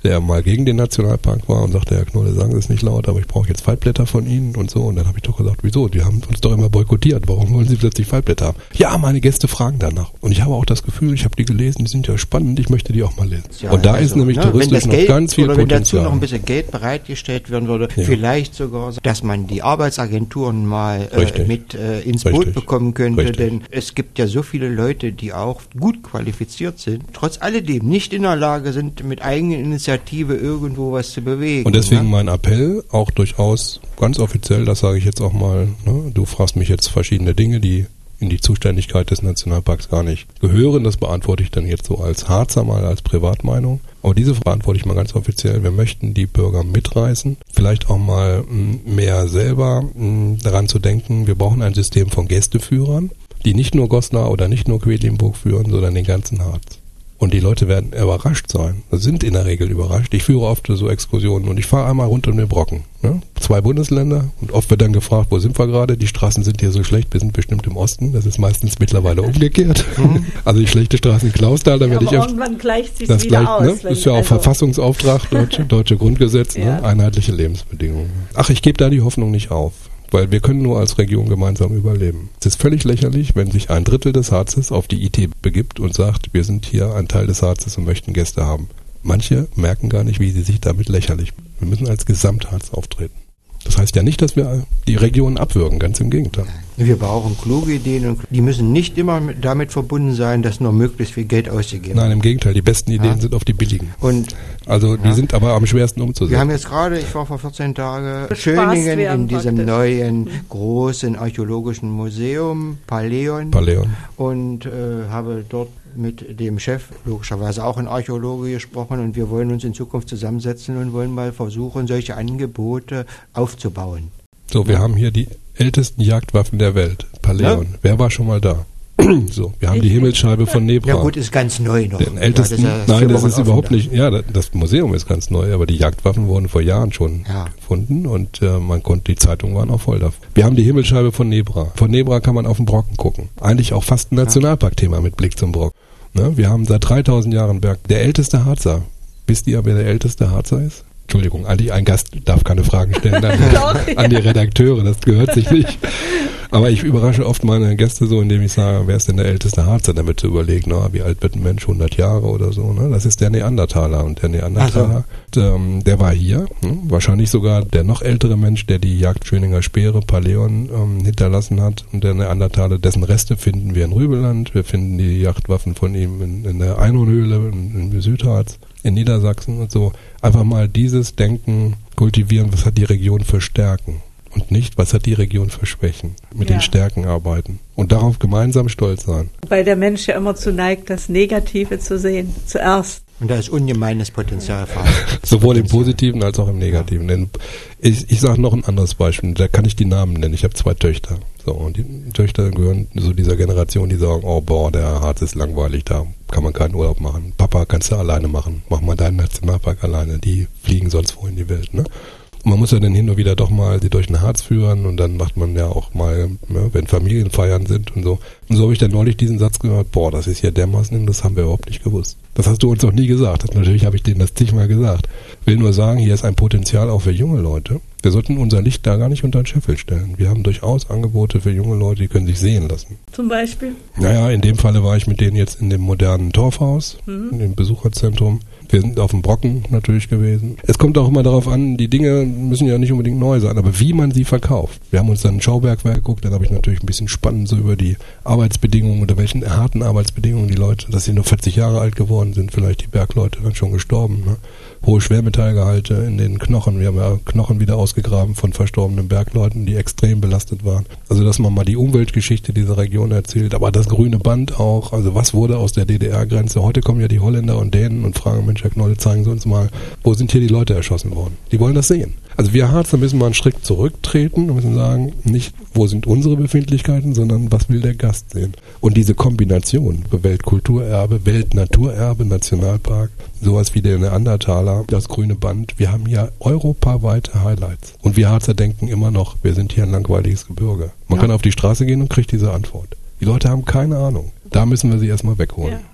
Speaker 3: der mal gegen den Nationalpark war und sagte, Herr Knolle, sagen Sie es nicht laut, aber ich brauche jetzt Faltblätter von Ihnen und so. Und dann habe ich doch gesagt, wieso? Die haben uns doch immer boykottiert. Warum wollen Sie plötzlich Faltblätter haben? Ja, meine Gäste fragen danach. Und ich habe auch das Gefühl, ich habe die gelesen, die sind ja spannend, ich möchte die auch mal lesen.
Speaker 2: Ja,
Speaker 3: und da
Speaker 2: also,
Speaker 3: ist nämlich
Speaker 2: ne,
Speaker 3: touristisch noch
Speaker 2: Geld,
Speaker 3: ganz viel
Speaker 2: oder
Speaker 3: Potenzial.
Speaker 2: Wenn dazu noch ein bisschen Geld bereitgestellt werden würde, ja. vielleicht sogar, dass man die Arbeitsagenturen mal äh, mit äh, ins Richtig. Boot bekommen könnte, Richtig. Denn es gibt ja so viele Leute, die auch gut qualifiziert sind, trotz alledem nicht in der Lage sind, mit eigener Initiative irgendwo was zu bewegen.
Speaker 3: Und deswegen
Speaker 2: ne?
Speaker 3: mein Appell, auch durchaus ganz offiziell, das sage ich jetzt auch mal, ne, du fragst mich jetzt verschiedene Dinge, die in die Zuständigkeit des Nationalparks gar nicht gehören. Das beantworte ich dann jetzt so als Harzer mal, als Privatmeinung. Aber diese beantworte ich mal ganz offiziell. Wir möchten die Bürger mitreißen, vielleicht auch mal m, mehr selber m, daran zu denken, wir brauchen ein System von Gästeführern, die nicht nur Goslar oder nicht nur Quedlinburg führen, sondern den ganzen Harz. Und die Leute werden überrascht sein, sind in der Regel überrascht. Ich führe oft so Exkursionen und ich fahre einmal rund um den Brocken. Ne? Zwei Bundesländer und oft wird dann gefragt, wo sind wir gerade? Die Straßen sind hier so schlecht, wir sind bestimmt im Osten. Das ist meistens mittlerweile umgekehrt. Mhm. Also die schlechte Straßen in Klausthal, da
Speaker 1: ja,
Speaker 3: werde ich
Speaker 1: öfter... irgendwann gleicht sich
Speaker 3: das
Speaker 1: wieder
Speaker 3: gleich,
Speaker 1: aus.
Speaker 3: Ne? Ist ja auch also Verfassungsauftrag, deutsche, deutsche Grundgesetz, ja. ne? Einheitliche Lebensbedingungen. Ach, ich gebe da die Hoffnung nicht auf. Weil wir können nur als Region gemeinsam überleben. Es ist völlig lächerlich, wenn sich ein Drittel des Harzes auf die I T begibt und sagt, wir sind hier ein Teil des Harzes und möchten Gäste haben. Manche merken gar nicht, wie sie sich damit lächerlich. Wir müssen als Gesamtharz auftreten. Das heißt ja nicht, dass wir die Regionen abwürgen, ganz im Gegenteil.
Speaker 2: Wir brauchen kluge Ideen und die müssen nicht immer mit, damit verbunden sein, dass nur möglichst viel Geld ausgegeben wird.
Speaker 3: Nein, im Gegenteil, die besten Ideen ja. sind auf die billigen. Und also die ja. sind aber am schwersten umzusetzen.
Speaker 2: Wir haben jetzt gerade, ich war vor vierzehn Tagen Schöningen in diesem praktisch. neuen großen archäologischen Museum, Paleon,
Speaker 3: Paleon.
Speaker 2: und äh, habe dort mit dem Chef, logischerweise auch ein Archäologe, gesprochen und wir wollen uns in Zukunft zusammensetzen und wollen mal versuchen, solche Angebote aufzubauen.
Speaker 3: So, wir ja. haben hier die ältesten Jagdwaffen der Welt, Paleon. Ja. Wer war schon mal da? So, wir haben die Himmelsscheibe von Nebra.
Speaker 2: Ja gut, ist ganz neu noch.
Speaker 3: Den ältesten, ja, das ja nein, das ist überhaupt nicht, ja, das Museum ist ganz neu, aber die Jagdwaffen wurden vor Jahren schon ja. gefunden und äh, man konnte, die Zeitungen waren auch voll davon. Wir haben die Himmelsscheibe von Nebra. Von Nebra kann man auf den Brocken gucken. Eigentlich auch fast ein Nationalparkthema mit Blick zum Brocken. Ne? Wir haben seit dreitausend Jahren Berg. Der älteste Harzer. Wisst ihr, wer der älteste Harzer ist? Entschuldigung, eigentlich ein Gast darf keine Fragen stellen an, an die Redakteure, das gehört sich nicht. Aber ich überrasche oft meine Gäste so, indem ich sage, wer ist denn der älteste Harzer, damit zu überlegen, na, wie alt wird ein Mensch, hundert Jahre oder so. Ne? Das ist der Neandertaler und der Neandertaler, so. ähm, der war hier, hm? wahrscheinlich sogar der noch ältere Mensch, der die Jagd Schöninger Speere, Paleon, ähm, hinterlassen hat. Und der Neandertaler, dessen Reste finden wir in Rübeland, wir finden die Jagdwaffen von ihm in, in der Einhornhöhle, in, in Südharz, in Niedersachsen und so. Einfach mal dieses Denken kultivieren, was hat die Region für Stärken und nicht, was hat die Region für Schwächen. Mit ja. den Stärken arbeiten und darauf gemeinsam stolz sein.
Speaker 1: Weil der Mensch ja immer zu neigt, das Negative zu sehen, zuerst.
Speaker 2: Und da ist ungemeines Potenzial vorhanden.
Speaker 3: Sowohl im Positiven als auch im Negativen. Ja. Ich, ich sage noch ein anderes Beispiel, da kann ich die Namen nennen. Ich habe zwei Töchter. So, und die Töchter gehören zu dieser Generation, die sagen, oh boah, der Harz ist langweilig, da kann man keinen Urlaub machen. Papa, kannst du alleine machen. Mach mal deinen Nationalpark alleine. Die fliegen sonst wo in die Welt, ne? Man muss ja dann hin und wieder doch mal sie durch den Harz führen und dann macht man ja auch mal, ne, wenn Familienfeiern sind und so. Und so habe ich dann neulich diesen Satz gehört, boah, das ist ja dermaßen, das haben wir überhaupt nicht gewusst. Das hast du uns noch nie gesagt. Das, natürlich habe ich denen das zigmal gesagt. Ich will nur sagen, hier ist ein Potenzial auch für junge Leute. Wir sollten unser Licht da gar nicht unter den Scheffel stellen. Wir haben durchaus Angebote für junge Leute, die können sich sehen lassen.
Speaker 1: Zum Beispiel?
Speaker 3: Naja, in dem Falle war ich mit denen jetzt in dem modernen Torfhaus, mhm. in dem Besucherzentrum. Wir sind auf dem Brocken natürlich gewesen. Es kommt auch immer darauf an, die Dinge müssen ja nicht unbedingt neu sein, aber wie man sie verkauft. Wir haben uns dann ein Schaubergwerk geguckt, dann habe ich natürlich ein bisschen spannend so über die Arbeitsbedingungen, unter welchen harten Arbeitsbedingungen die Leute, dass sie nur vierzig Jahre alt geworden sind, vielleicht die Bergleute dann schon gestorben. Ne? Hohe Schwermetallgehalte in den Knochen. Wir haben ja Knochen wieder ausgegraben von verstorbenen Bergleuten, die extrem belastet waren. Also dass man mal die Umweltgeschichte dieser Region erzählt, aber das grüne Band auch, also was wurde aus der D D R-Grenze? Heute kommen ja die Holländer und Dänen und fragen, Mensch, Herr Knolle, zeigen Sie uns mal, wo sind hier die Leute erschossen worden? Die wollen das sehen. Also wir Harzer müssen mal einen Schritt zurücktreten und müssen sagen, nicht, wo sind unsere Befindlichkeiten, sondern was will der Gast sehen? Und diese Kombination, Weltkulturerbe, Weltnaturerbe, Nationalpark, sowas wie der Neandertaler, das grüne Band, wir haben hier europaweite Highlights. Und wir Harzer denken immer noch, wir sind hier ein langweiliges Gebirge. Man ja. kann auf die Straße gehen und kriegt diese Antwort. Die Leute haben keine Ahnung. Da müssen wir sie erstmal wegholen.
Speaker 1: Ja.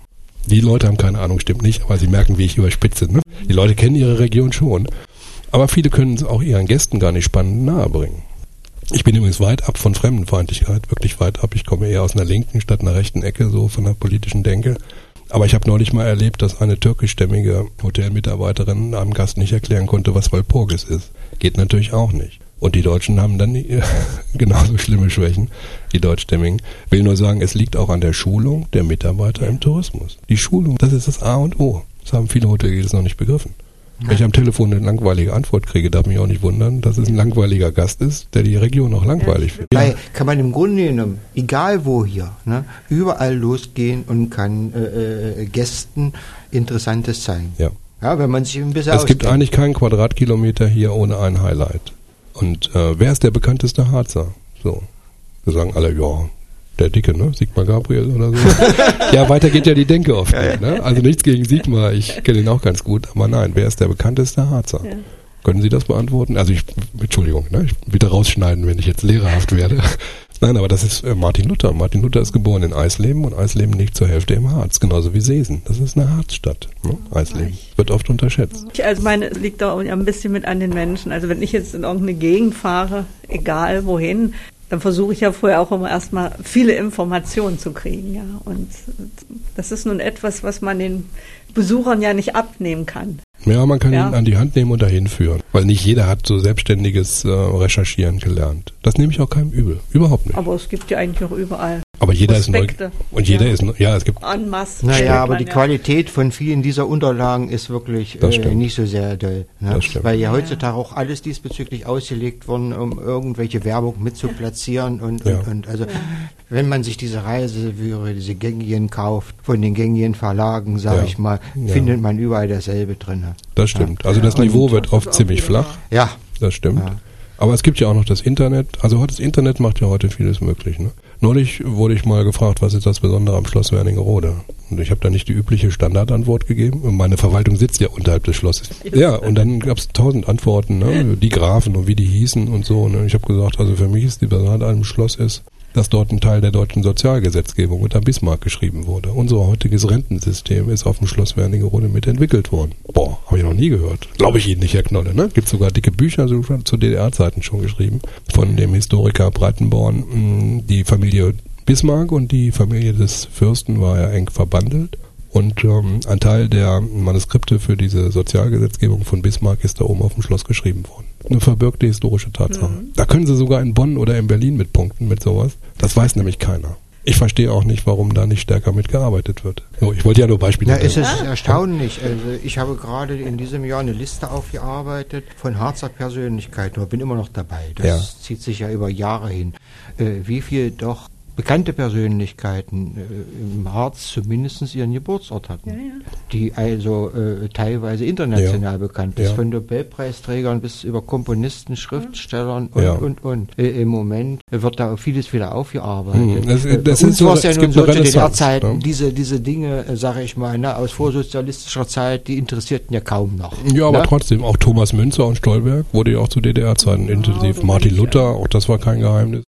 Speaker 3: Die Leute haben keine Ahnung, stimmt nicht, aber sie merken, wie ich überspitze. Ne? Die Leute kennen ihre Region schon. Aber viele können es auch ihren Gästen gar nicht spannend nahebringen. Ich bin übrigens weit ab von Fremdenfeindlichkeit, wirklich weit ab. Ich komme eher aus einer linken statt einer rechten Ecke, so von der politischen Denke. Aber ich habe neulich mal erlebt, dass eine türkischstämmige Hotelmitarbeiterin einem Gast nicht erklären konnte, was Walpurgis ist. Geht natürlich auch nicht. Und die Deutschen haben dann äh, genauso schlimme Schwächen, die Deutschstämmigen. Will nur sagen, es liegt auch an der Schulung der Mitarbeiter im Tourismus. Die Schulung, das ist das A und O. Das haben viele Hoteliers noch nicht begriffen. Wenn ich am Telefon eine langweilige Antwort kriege, darf mich auch nicht wundern, dass es ein langweiliger Gast ist, der die Region auch langweilig findet.
Speaker 2: Ja. Kann man im Grunde genommen, egal wo hier, ne, überall losgehen und kann äh, äh, Gästen Interessantes zeigen.
Speaker 3: Ja.
Speaker 2: Ja, wenn man sich ein bisschen
Speaker 3: Es
Speaker 2: auskennt.
Speaker 3: gibt eigentlich keinen Quadratkilometer hier ohne ein Highlight. Und äh, wer ist der bekannteste Harzer? So, wir sagen alle, ja, der Dicke, ne? Sigmar Gabriel oder so. Ja, weiter geht ja die Denke oft nicht, ne? Also nichts gegen Sigmar, ich kenne ihn auch ganz gut, aber nein, wer ist der bekannteste Harzer? Ja. Können Sie das beantworten? Also ich, Entschuldigung, ne? Ich will wieder rausschneiden, wenn ich jetzt lehrerhaft werde. Nein, aber das ist äh, Martin Luther. Martin Luther ist geboren in Eisleben und Eisleben liegt zur Hälfte im Harz, genauso wie Seesen. Das ist eine Harzstadt, ne? Eisleben. Wird oft unterschätzt.
Speaker 1: Also meine liegt da auch ein bisschen mit an den Menschen. Also wenn ich jetzt in irgendeine Gegend fahre, egal wohin, dann versuche ich ja vorher auch immer erstmal viele Informationen zu kriegen, ja. Und das ist nun etwas, was man den Besuchern ja nicht abnehmen kann.
Speaker 3: Ja, man kann
Speaker 1: ja.
Speaker 3: ihn an die Hand nehmen und dahin führen. Weil nicht jeder hat so selbstständiges äh, Recherchieren gelernt. Das nehme ich auch keinem übel. Überhaupt nicht.
Speaker 1: Aber es gibt ja eigentlich auch überall
Speaker 3: Aber jeder
Speaker 1: Prospekte.
Speaker 3: ist neu. Und jeder
Speaker 1: ja.
Speaker 3: ist neu. Ja, es gibt.
Speaker 1: En masse.
Speaker 2: Naja, aber die
Speaker 1: ja.
Speaker 2: Qualität von vielen dieser Unterlagen ist wirklich äh, nicht so sehr doll. Ne?
Speaker 3: Das stimmt.
Speaker 2: Weil ja heutzutage auch alles diesbezüglich ausgelegt worden, um irgendwelche Werbung mitzuplatzieren. Und,
Speaker 3: ja.
Speaker 2: und, und also, ja. wenn man sich diese Reiseführer, diese gängigen kauft, von den gängigen Verlagen, sage
Speaker 3: ja.
Speaker 2: ich mal,
Speaker 3: ja.
Speaker 2: findet man überall dasselbe drin.
Speaker 3: Das stimmt.
Speaker 2: Ja.
Speaker 3: Also das
Speaker 2: ja.
Speaker 3: Niveau
Speaker 2: und
Speaker 3: wird oft ziemlich flach.
Speaker 2: Ja.
Speaker 3: Das stimmt.
Speaker 2: Ja.
Speaker 3: Aber es gibt ja auch noch das Internet. Also das Internet macht ja heute vieles möglich. Ne? Neulich wurde ich mal gefragt, was ist das Besondere am Schloss Wernigerode? Und ich habe da nicht die übliche Standardantwort gegeben. Und meine Verwaltung sitzt ja unterhalb des Schlosses. Ja, und dann gab es tausend Antworten, ne? Die Grafen und wie die hießen und so. Ne? Ich habe gesagt, also für mich ist die Besonderheit an dem Schloss ist, dass dort ein Teil der deutschen Sozialgesetzgebung unter Bismarck geschrieben wurde. Unser heutiges Rentensystem ist auf dem Schloss Wernigerode mitentwickelt worden. Boah, habe ich noch nie gehört. Glaube ich Ihnen nicht, Herr Knolle, ne? Gibt sogar dicke Bücher so zu D D R-Zeiten schon geschrieben von dem Historiker Breitenborn. Die Familie Bismarck und die Familie des Fürsten war ja eng verbandelt. Und ähm, ein Teil der Manuskripte für diese Sozialgesetzgebung von Bismarck ist da oben auf dem Schloss geschrieben worden. Eine verbürgte historische Tatsache. Mhm. Da können Sie sogar in Bonn oder in Berlin mit punkten mit sowas. Das weiß nämlich keiner. Ich verstehe auch nicht, warum da nicht stärker mitgearbeitet wird. So, ich wollte ja nur Beispiele
Speaker 2: Na, es ist
Speaker 1: ah.
Speaker 2: erstaunlich. Also ich habe gerade in diesem Jahr eine Liste aufgearbeitet von Harzer Persönlichkeiten. Ich bin immer noch dabei. Das
Speaker 3: ja.
Speaker 2: zieht sich ja über Jahre hin. Äh, wie viel doch bekannte Persönlichkeiten äh, im Harz zumindest ihren Geburtsort hatten, ja, ja. die also äh, teilweise international ja. bekannt ist, ja. von Nobelpreisträgern bis über Komponisten, Schriftstellern und,
Speaker 3: ja.
Speaker 2: und, und. Äh, Im Moment wird da vieles wieder aufgearbeitet.
Speaker 3: Hm, das, das
Speaker 2: äh, uns war es ja nun so zu D D R-Zeiten,
Speaker 3: ja.
Speaker 2: diese, diese Dinge, äh, sage ich mal, ne, aus vorsozialistischer Zeit, die interessierten ja kaum noch.
Speaker 3: Ja, aber
Speaker 2: ne?
Speaker 3: trotzdem, auch Thomas Münzer und Stolberg wurde ja auch zu D D R-Zeiten ja, intensiv. So Martin Luther, auch das war kein Geheimnis.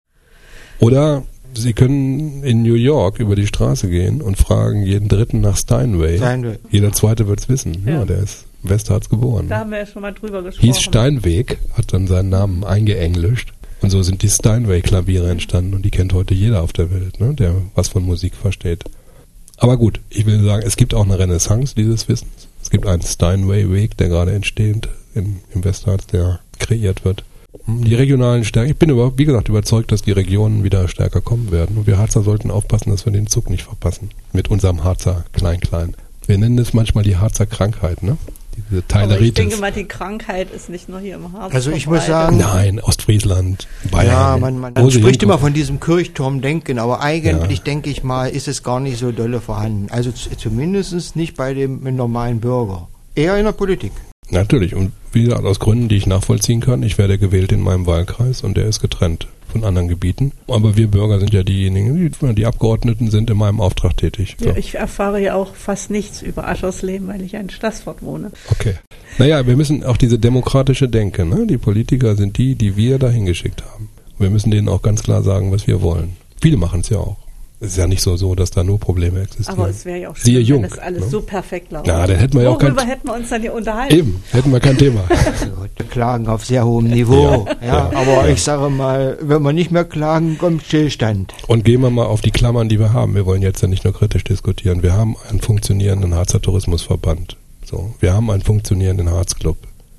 Speaker 3: Oder Sie können in New York über die Straße gehen und fragen jeden Dritten nach Steinway. Steinway. Jeder Zweite wird es wissen. Ja. ja, der ist im Westharz geboren.
Speaker 1: Da haben wir ja schon mal drüber gesprochen.
Speaker 3: Hieß Steinweg, hat dann seinen Namen eingeenglischt. Und so sind die Steinway-Klaviere entstanden und die kennt heute jeder auf der Welt, ne, der was von Musik versteht. Aber gut, ich will sagen, es gibt auch eine Renaissance dieses Wissens. Es gibt einen Steinway-Weg, der gerade entsteht in, im Westharz, der kreiert wird. Die regionalen Stärken, ich bin über, wie gesagt überzeugt, dass die Regionen wieder stärker kommen werden. Und wir Harzer sollten aufpassen, dass wir den Zug nicht verpassen. Mit unserem Harzer Klein-Klein. Wir nennen es manchmal die Harzer Krankheit, ne? Diese Teileritis.
Speaker 1: Aber ich denke mal, die Krankheit ist nicht nur hier im Harz.
Speaker 2: Also ich muss sagen...
Speaker 3: Nein, Ostfriesland, Bayern.
Speaker 2: Ja, man, man, man spricht immer von diesem Kirchturmdenken, aber eigentlich, ja. denke ich mal, ist es gar nicht so dolle vorhanden. Also z- zumindest nicht bei dem normalen Bürger. Eher in der Politik.
Speaker 3: Natürlich, und wie gesagt, aus Gründen, die ich nachvollziehen kann, ich werde gewählt in meinem Wahlkreis und der ist getrennt von anderen Gebieten. Aber wir Bürger sind ja diejenigen, die, die Abgeordneten sind in meinem Auftrag tätig. So.
Speaker 1: Ja, ich erfahre ja auch fast nichts über Aschersleben, weil ich in Stassfurt wohne.
Speaker 3: Okay. Naja, wir müssen auch diese demokratische Denke, ne? Die Politiker sind die, die wir dahin geschickt haben. Wir müssen denen auch ganz klar sagen, was wir wollen. Viele machen es ja auch. Es ist ja nicht so, so, dass da nur Probleme existieren.
Speaker 1: Aber es wäre ja auch schön,
Speaker 3: Siehe
Speaker 1: wenn
Speaker 3: Jung,
Speaker 1: das alles
Speaker 3: ne?
Speaker 1: so perfekt läuft.
Speaker 3: Na, dann hätten wir ja auch kein...
Speaker 1: Worüber hätten wir uns dann hier unterhalten?
Speaker 3: Eben, hätten wir kein Thema.
Speaker 2: Also, klagen auf sehr hohem Niveau. Ja, ja, ja, aber ja. Ich sage mal, wenn wir nicht mehr klagen, kommt Stillstand.
Speaker 3: Und gehen wir mal auf die Klammern, die wir haben. Wir wollen jetzt ja nicht nur kritisch diskutieren. Wir haben einen funktionierenden Harzer Tourismusverband. So, wir haben einen funktionierenden Harzclub.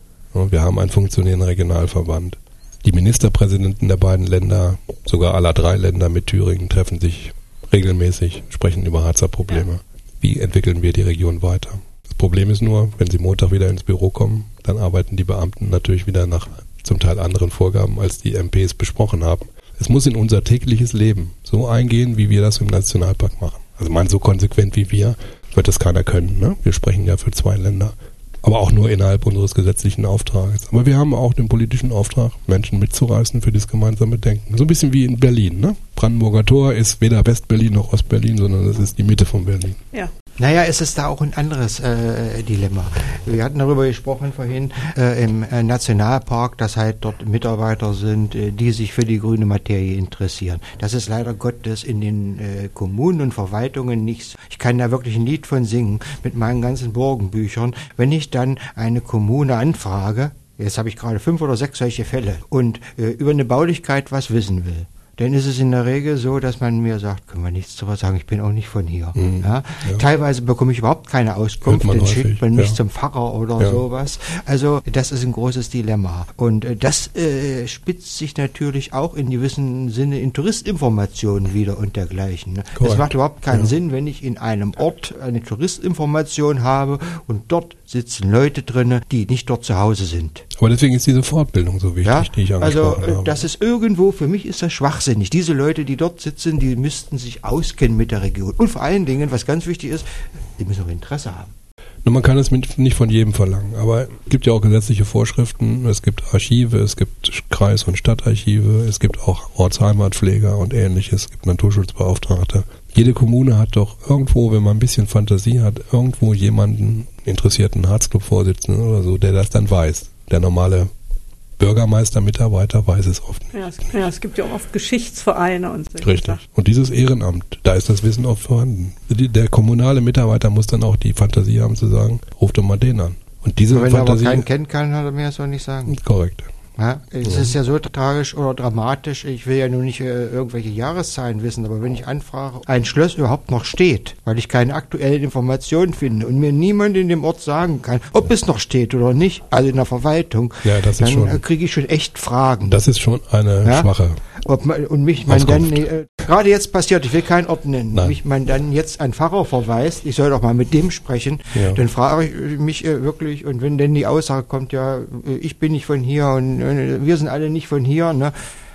Speaker 3: Wir haben einen funktionierenden Regionalverband. Die Ministerpräsidenten der beiden Länder, sogar aller drei Länder mit Thüringen, treffen sich regelmäßig, sprechen über Harzer Probleme. Ja. Wie entwickeln wir die Region weiter? Das Problem ist nur, wenn sie Montag wieder ins Büro kommen, dann arbeiten die Beamten natürlich wieder nach zum Teil anderen Vorgaben, als die M Ps besprochen haben. Es muss in unser tägliches Leben so eingehen, wie wir das im Nationalpark machen. Also man so konsequent wie wir wird das keiner können. Ne? Wir sprechen ja für zwei Länder. Aber auch nur innerhalb unseres gesetzlichen Auftrages. Aber wir haben auch den politischen Auftrag, Menschen mitzureißen für das gemeinsame Denken. So ein bisschen wie in Berlin. Ne? Brandenburger Tor ist weder West-Berlin noch Ost-Berlin, sondern das ist die Mitte von Berlin.
Speaker 1: Ja.
Speaker 2: Naja, es ist da auch ein anderes äh, Dilemma. Wir hatten darüber gesprochen vorhin äh, im äh, Nationalpark, dass halt dort Mitarbeiter sind, äh, die sich für die grüne Materie interessieren. Das ist leider Gottes in den äh, Kommunen und Verwaltungen nichts. Ich kann da wirklich ein Lied von singen mit meinen ganzen Burgenbüchern. Wenn ich dann eine Kommune anfrage, jetzt habe ich gerade fünf oder sechs solche Fälle, und äh, über eine Baulichkeit was wissen will, dann ist es in der Regel so, dass man mir sagt, können wir nichts darüber sagen, ich bin auch nicht von hier. Mhm. Ja? Ja. Teilweise bekomme ich überhaupt keine Auskunft, dann häufig. Schickt man mich ja. zum Pfarrer oder ja. sowas. Also das ist ein großes Dilemma. Und äh, das äh, spitzt sich natürlich auch in gewissem Sinne in Touristinformationen wieder und dergleichen. Ne? Das macht überhaupt keinen ja. Sinn, wenn ich in einem Ort eine Touristinformation habe und dort sitzen Leute drin, die nicht dort zu Hause sind.
Speaker 3: Aber deswegen ist diese Fortbildung so wichtig, ja? die ich angesprochen
Speaker 2: also,
Speaker 3: habe.
Speaker 2: Das ist irgendwo, für mich ist das Schwachsinn. Diese Leute, die dort sitzen, die müssten sich auskennen mit der Region. Und vor allen Dingen, was ganz wichtig ist, die müssen auch Interesse haben.
Speaker 3: Nun, man kann es nicht von jedem verlangen, aber es gibt ja auch gesetzliche Vorschriften, es gibt Archive, es gibt Kreis- und Stadtarchive, es gibt auch Ortsheimatpfleger und Ähnliches, es gibt Naturschutzbeauftragte. Jede Kommune hat doch irgendwo, wenn man ein bisschen Fantasie hat, irgendwo jemanden, interessierten Harzclub-Vorsitzenden oder so, der das dann weiß. Der normale Bürgermeister, Mitarbeiter weiß es oft nicht.
Speaker 1: Ja, es, ja, es gibt ja auch oft Geschichtsvereine und so.
Speaker 3: Richtig. Sachen. Und dieses Ehrenamt, da ist das Wissen oft vorhanden. Die, der kommunale Mitarbeiter muss dann auch die Fantasie haben zu sagen, ruf doch mal den an. Und diese
Speaker 2: Wenn
Speaker 3: Fantasie,
Speaker 2: er aber keinen kennen kann, hat er mir das auch nicht sagen.
Speaker 3: Korrekt.
Speaker 2: Ja, es ja. ist ja so tragisch oder dramatisch, ich will ja nur nicht äh, irgendwelche Jahreszahlen wissen, aber wenn ich anfrage, ein Schloss überhaupt noch steht, weil ich keine aktuellen Informationen finde und mir niemand in dem Ort sagen kann, ob es noch steht oder nicht, also in der Verwaltung,
Speaker 3: ja, das ist
Speaker 2: dann kriege ich schon echt Fragen.
Speaker 3: Das ist schon eine ja? schwache
Speaker 2: Ob man, und mich man dann, äh, gerade jetzt passiert, ich will keinen Ort nennen, Nein. mich man dann jetzt ein Pfarrer verweist, ich soll doch mal mit dem sprechen, ja. dann frage ich mich äh, wirklich, und wenn denn die Aussage kommt, ja, ich bin nicht von hier und äh, wir sind alle nicht von hier, ne?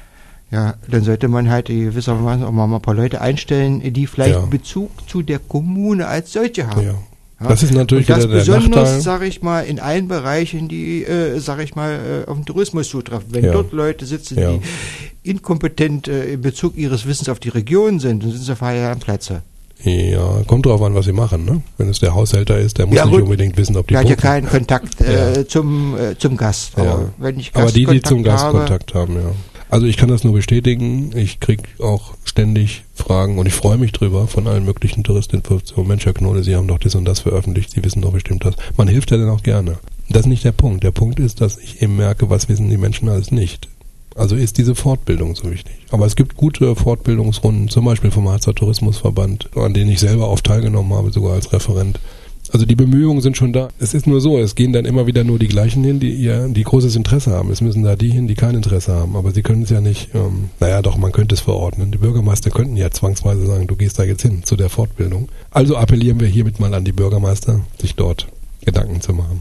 Speaker 2: Ja, dann sollte man halt gewissermaßen auch mal ein paar Leute einstellen, die vielleicht ja. Bezug zu der Kommune als solche haben. Ja. Ja.
Speaker 3: Das ist natürlich
Speaker 2: und das
Speaker 3: wieder der Nachteil.
Speaker 2: Besonders, sage ich mal, in allen Bereichen, die, äh, sage ich mal, äh, auf den Tourismus zutreffen. Wenn ja. dort Leute sitzen, ja. die inkompetent äh, in Bezug ihres Wissens auf die Region sind, dann sind sie vorher am Platze.
Speaker 3: Ja, kommt drauf an, was sie machen, ne? Wenn es der Haushälter ist, der muss ja, nicht gut. unbedingt wissen, ob die
Speaker 2: Der hat ja keinen Kontakt äh, ja. zum äh, zum Gast.
Speaker 3: Ja.
Speaker 2: Aber, wenn ich
Speaker 3: Aber die, die zum Gast
Speaker 2: habe,
Speaker 3: Kontakt haben, ja. Also ich kann das nur bestätigen. Ich kriege auch ständig Fragen und ich freue mich drüber von allen möglichen Touristinformationen. Mensch, Herr Knode, Sie haben doch das und das veröffentlicht, Sie wissen doch bestimmt das. Man hilft ja dann auch gerne. Das ist nicht der Punkt. Der Punkt ist, dass ich eben merke, was wissen die Menschen alles nicht. Also ist diese Fortbildung so wichtig. Aber es gibt gute Fortbildungsrunden, zum Beispiel vom Harzer Tourismusverband, an denen ich selber oft teilgenommen habe, sogar als Referent. Also die Bemühungen sind schon da. Es ist nur so, es gehen dann immer wieder nur die gleichen hin, die ihr, die großes Interesse haben. Es müssen da die hin, die kein Interesse haben. Aber sie können es ja nicht, ähm, naja doch, man könnte es verordnen. Die Bürgermeister könnten ja zwangsweise sagen, du gehst da jetzt hin zu der Fortbildung. Also appellieren wir hiermit mal an die Bürgermeister, sich dort Gedanken zu machen.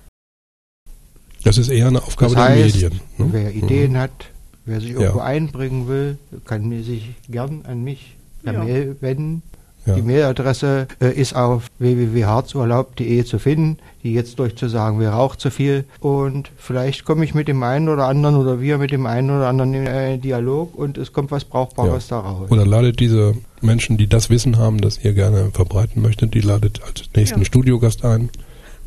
Speaker 3: Das ist eher eine Aufgabe
Speaker 2: das heißt,
Speaker 3: der Medien.
Speaker 2: Ne? Wer Ideen mhm. hat, wer sich irgendwo ja. einbringen will, kann mir sich gern an mich per ja. Mail wenden. Ja. Die Mailadresse äh, ist auf w w w punkt harzurlaub punkt d e zu finden, die jetzt durchzusagen wäre auch zu viel. Und vielleicht komme ich mit dem einen oder anderen oder wir mit dem einen oder anderen in äh, Dialog und es kommt was Brauchbares ja. daraus.
Speaker 3: Oder ladet diese Menschen, die das Wissen haben, das ihr gerne verbreiten möchtet, die ladet als nächsten ja. Studiogast ein.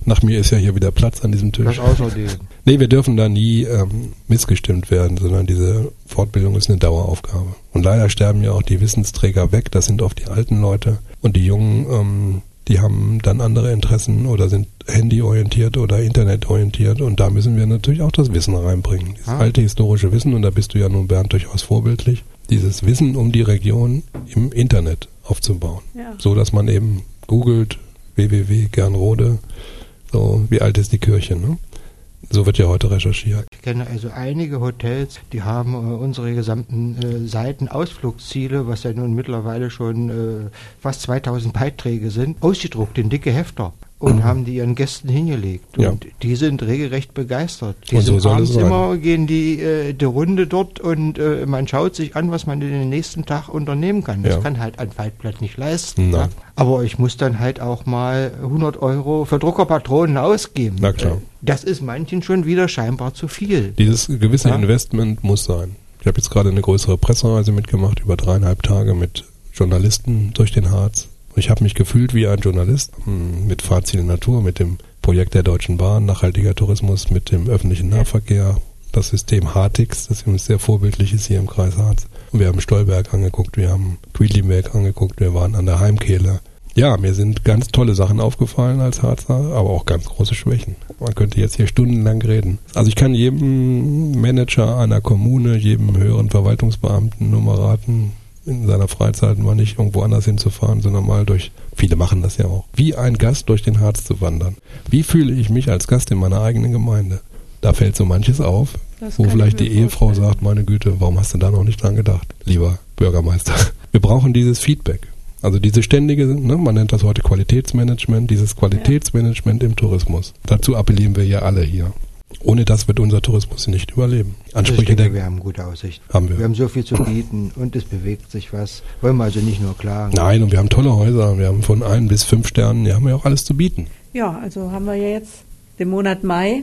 Speaker 3: Nach mir ist ja hier wieder Platz an diesem Tisch.
Speaker 2: Das außerdem.
Speaker 3: Nee, wir dürfen da nie ähm, missgestimmt werden, sondern diese Fortbildung ist eine Daueraufgabe. Und leider sterben ja auch die Wissensträger weg, das sind oft die alten Leute. Und die Jungen, ähm, die haben dann andere Interessen oder sind handyorientiert oder internetorientiert. Und da müssen wir natürlich auch das Wissen reinbringen. Dieses ah. alte historische Wissen, und da bist du ja nun, Bernd, durchaus vorbildlich, dieses Wissen um die Region im Internet aufzubauen. Ja. So, dass man eben googelt, w w w punkt gernrode, so, wie alt ist die Kirche, ne? So wird ja heute recherchiert.
Speaker 2: Ich kenne also einige Hotels, die haben äh, unsere gesamten äh, Seiten Ausflugsziele, was ja nun mittlerweile schon äh, fast zweitausend Beiträge sind, ausgedruckt in dicke Hefter. Und mhm. haben die ihren Gästen hingelegt. Und
Speaker 3: ja.
Speaker 2: die sind regelrecht begeistert. Die
Speaker 3: und
Speaker 2: sind
Speaker 3: so
Speaker 2: abends immer, gehen die, äh, die Runde dort und äh, man schaut sich an, was man in den nächsten Tag unternehmen kann. Das ja. kann halt ein Faltblatt nicht leisten. Ja? Aber ich muss dann halt auch mal hundert Euro für Druckerpatronen ausgeben.
Speaker 3: Na klar.
Speaker 2: Das ist manchen schon wieder scheinbar zu viel.
Speaker 3: Dieses gewisse ja? Investment muss sein. Ich habe jetzt gerade eine größere Pressereise mitgemacht, über dreieinhalb Tage mit Journalisten durch den Harz. Ich habe mich gefühlt wie ein Journalist mit Fahrziel Natur, mit dem Projekt der Deutschen Bahn, nachhaltiger Tourismus, mit dem öffentlichen Nahverkehr, das System Hartix, das übrigens sehr vorbildlich ist hier im Kreis Harz. Und wir haben Stolberg angeguckt, wir haben Quedlinburg angeguckt, wir waren an der Heimkehle. Ja, mir sind ganz tolle Sachen aufgefallen als Harzer, aber auch ganz große Schwächen. Man könnte jetzt hier stundenlang reden. Also ich kann jedem Manager einer Kommune, jedem höheren Verwaltungsbeamten nur mal raten, in seiner Freizeit mal nicht irgendwo anders hinzufahren, sondern mal durch, viele machen das ja auch, wie ein Gast durch den Harz zu wandern. Wie fühle ich mich als Gast in meiner eigenen Gemeinde? Da fällt so manches auf, das wo vielleicht die Ehefrau sagt, meine Güte, warum hast du da noch nicht dran gedacht, lieber Bürgermeister? Wir brauchen dieses Feedback. Also diese ständige, ne, man nennt das heute Qualitätsmanagement, dieses Qualitätsmanagement im Tourismus. Dazu appellieren wir ja alle hier. Ohne das wird unser Tourismus nicht überleben.
Speaker 2: Ansprüche, ich denke, wir haben gute Aussichten.
Speaker 3: Haben wir.
Speaker 2: Wir haben so viel zu bieten und es bewegt sich was. Wollen wir also nicht nur klagen.
Speaker 3: Nein, und wir haben tolle Häuser. Wir haben von ein bis fünf Sternen, wir haben ja auch alles zu bieten.
Speaker 1: Ja, also haben wir ja jetzt den Monat Mai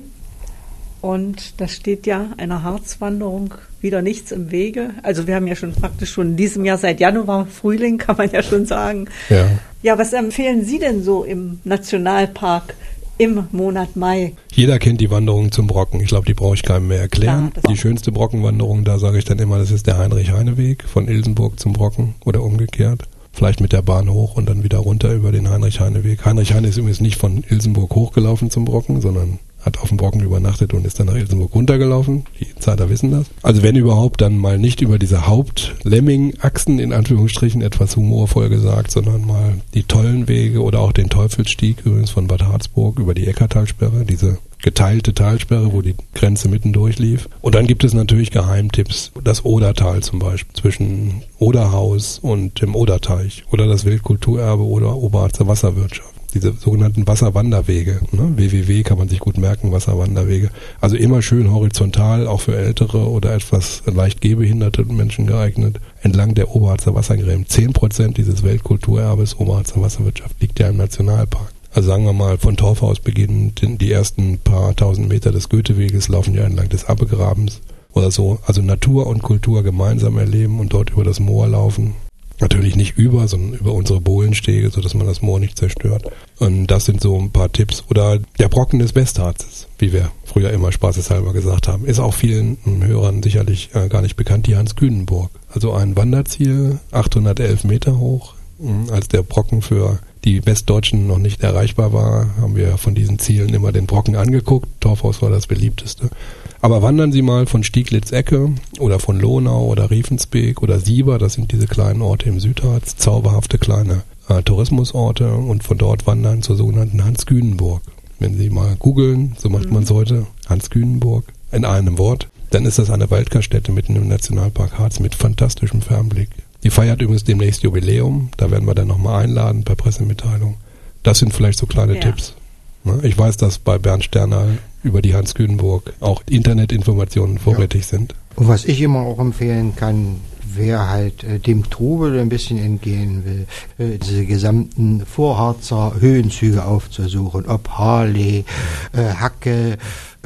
Speaker 1: und da steht ja einer Harzwanderung wieder nichts im Wege. Also wir haben ja schon praktisch schon in diesem Jahr seit Januar Frühling, kann man ja schon sagen.
Speaker 3: Ja.
Speaker 1: Ja, was empfehlen Sie denn so im Nationalpark im Monat Mai?
Speaker 3: Jeder kennt die Wanderung zum Brocken. Ich glaube, die brauche ich keinem mehr erklären. Ja, die schönste Brockenwanderung, da sage ich dann immer, das ist der Heinrich-Heine-Weg von Ilsenburg zum Brocken oder umgekehrt. Vielleicht mit der Bahn hoch und dann wieder runter über den Heinrich-Heine-Weg. Heinrich Heine ist übrigens nicht von Ilsenburg hochgelaufen zum Brocken, sondern hat auf dem Brocken übernachtet und ist dann nach Ilsenburg runtergelaufen. Die Insider wissen das. Also wenn überhaupt, dann mal nicht über diese Haupt-Lemming-Achsen, in Anführungsstrichen etwas humorvoll gesagt, sondern mal die tollen Wege oder auch den Teufelsstieg übrigens von Bad Harzburg über die Eckartalsperre, diese geteilte Talsperre, wo die Grenze mitten durchlief. Und dann gibt es natürlich Geheimtipps. Das Odertal zum Beispiel, zwischen Oderhaus und dem Oderteich oder das Weltkulturerbe oder Oberharzer Wasserwirtschaft. Diese sogenannten Wasserwanderwege, ne? w w w kann man sich gut merken, Wasserwanderwege. Also immer schön horizontal, auch für ältere oder etwas leicht gehbehinderte Menschen geeignet, entlang der Oberharzer Wassergräben. Zehn Prozent dieses Weltkulturerbes Oberharzer Wasserwirtschaft liegt ja im Nationalpark. Also sagen wir mal, von Torfhaus beginnend, die ersten paar tausend Meter des Goetheweges laufen ja entlang des Abbegrabens oder so. Also Natur und Kultur gemeinsam erleben und dort über das Moor laufen. Natürlich nicht über, sondern über unsere Bohlenstege, sodass man das Moor nicht zerstört. Und das sind so ein paar Tipps. Oder der Brocken des Westharzes, wie wir früher immer spaßeshalber gesagt haben. Ist auch vielen Hörern sicherlich äh, gar nicht bekannt, die Hans-Kühnenburg. Also ein Wanderziel, achthundertelf Meter hoch. Als der Brocken für die Westdeutschen noch nicht erreichbar war, haben wir von diesen Zielen immer den Brocken angeguckt. Torfhaus war das beliebteste. Aber wandern Sie mal von Stieglitz-Ecke oder von Lohnau oder Riefensbeek oder Sieber, das sind diese kleinen Orte im Südharz, zauberhafte kleine äh, Tourismusorte, und von dort wandern zur sogenannten Hans-Kühnenburg. Wenn Sie mal googeln, so macht man es heute, Hans-Kühnenburg, in einem Wort, dann ist das eine Waldgaststätte mitten im Nationalpark Harz mit fantastischem Fernblick. Die feiert übrigens demnächst Jubiläum, da werden wir dann nochmal einladen per Pressemitteilung. Das sind vielleicht so kleine ja. Tipps. Ich weiß, dass bei Bernd Sterner über die Hans-Kühnenburg auch Internetinformationen vorrätig ja. sind.
Speaker 2: Und was ich immer auch empfehlen kann, wer halt äh, dem Trubel ein bisschen entgehen will, äh, diese gesamten Vorharzer Höhenzüge aufzusuchen, ob Harley, äh, Hacke,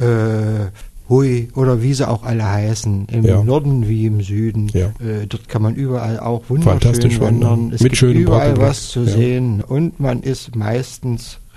Speaker 2: äh, Hui oder wie sie auch alle heißen, im ja. Norden wie im Süden. Ja. Äh, dort kann man überall auch wunderschön wandern. Es
Speaker 3: Mit
Speaker 2: gibt überall
Speaker 3: Brocken,
Speaker 2: was zu ja. sehen und man ist meistens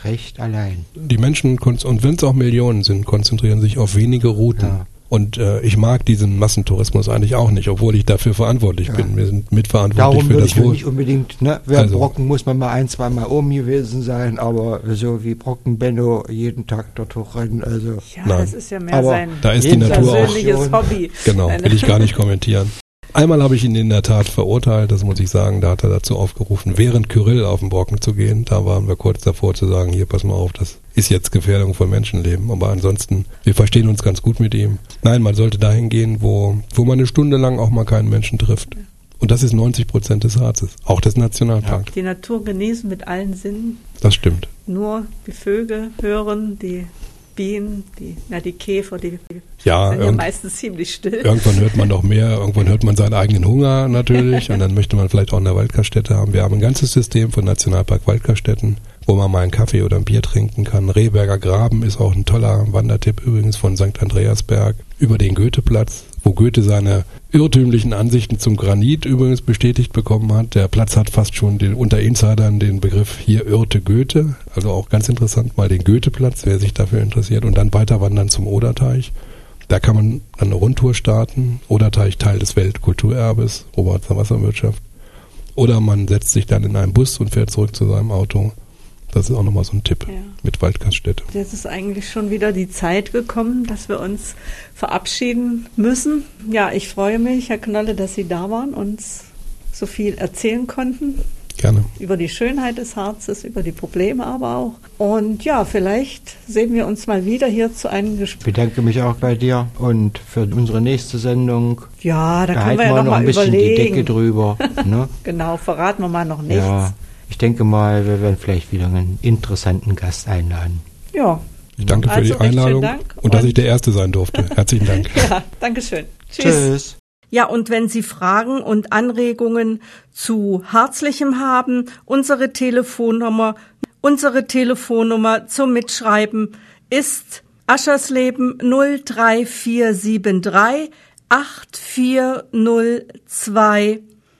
Speaker 2: recht allein.
Speaker 3: Die Menschen, und wenn es auch Millionen sind, konzentrieren sich auf wenige Routen. Ja. Und äh, ich mag diesen Massentourismus eigentlich auch nicht, obwohl ich dafür verantwortlich ja. bin. Wir sind mitverantwortlich
Speaker 2: Darum
Speaker 3: für das
Speaker 2: ich
Speaker 3: Wohl.
Speaker 2: Nicht unbedingt, ne? Wer
Speaker 3: also,
Speaker 2: Brocken muss man mal ein, zwei Mal oben gewesen sein, aber so wie Brocken Benno jeden Tag dort hochrennen, also.
Speaker 1: Ja,
Speaker 3: nein.
Speaker 1: das ist ja mehr
Speaker 3: aber
Speaker 1: sein
Speaker 3: da ist die Natur
Speaker 1: persönliches
Speaker 3: auch,
Speaker 1: Hobby.
Speaker 3: Genau, will ich gar nicht kommentieren. Einmal habe ich ihn in der Tat verurteilt, das muss ich sagen, da hat er dazu aufgerufen, während Kyrill auf den Brocken zu gehen. Da waren wir kurz davor zu sagen, hier, pass mal auf, das ist jetzt Gefährdung von Menschenleben. Aber ansonsten, wir verstehen uns ganz gut mit ihm. Nein, man sollte dahin gehen, wo, wo man eine Stunde lang auch mal keinen Menschen trifft. Und das ist neunzig Prozent des Harzes, auch des Nationalparks.
Speaker 1: Die Natur genießen mit allen Sinnen.
Speaker 3: Das stimmt.
Speaker 1: Nur die Vögel hören, die Bienen, die, na, die Käfer, die
Speaker 3: ja,
Speaker 1: sind ja meistens ziemlich still.
Speaker 3: Irgendwann hört man noch mehr, irgendwann hört man seinen eigenen Hunger natürlich und dann möchte man vielleicht auch eine Waldgaststätte haben. Wir haben ein ganzes System von Nationalpark Waldgaststätten, wo man mal einen Kaffee oder ein Bier trinken kann. Rehberger Graben ist auch ein toller Wandertipp übrigens von Sankt Andreasberg über den Goetheplatz, wo Goethe seine irrtümlichen Ansichten zum Granit übrigens bestätigt bekommen hat. Der Platz hat fast schon den, unter Insidern den Begriff hier irrte Goethe. Also auch ganz interessant, mal den Goetheplatz, wer sich dafür interessiert. Und dann weiter wandern zum Oderteich. Da kann man dann eine Rundtour starten. Oderteich, Teil des Weltkulturerbes, Oberharzer Wasserwirtschaft. Oder man setzt sich dann in einen Bus und fährt zurück zu seinem Auto. Das ist auch nochmal so ein Tipp ja. mit Waldgaststätte.
Speaker 1: Jetzt ist eigentlich schon wieder die Zeit gekommen, dass wir uns verabschieden müssen. Ja, ich freue mich, Herr Knolle, dass Sie da waren und uns so viel erzählen konnten.
Speaker 3: Gerne.
Speaker 1: Über die Schönheit des Harzes, über die Probleme aber auch. Und ja, vielleicht sehen wir uns mal wieder hier zu einem Gespräch.
Speaker 2: Ich bedanke mich auch bei dir und für unsere nächste Sendung.
Speaker 1: Ja, da, da können wir
Speaker 2: wir
Speaker 1: ja noch, noch mal
Speaker 2: ein bisschen
Speaker 1: überlegen.
Speaker 2: Die Decke drüber. Ne?
Speaker 1: Genau, verraten wir mal noch nichts.
Speaker 2: Ja, ich denke mal, wir werden vielleicht wieder einen interessanten Gast einladen.
Speaker 1: Ja.
Speaker 3: Danke für
Speaker 1: also
Speaker 3: die Einladung
Speaker 1: und,
Speaker 3: und dass ich der Erste sein durfte. Herzlichen Dank.
Speaker 1: Ja, danke schön. Tschüss.
Speaker 2: Tschüss.
Speaker 1: Ja, und wenn Sie Fragen und Anregungen zu Harzlichem haben, unsere Telefonnummer, unsere Telefonnummer zum Mitschreiben ist Aschersleben null drei vier sieben drei acht vier null zwei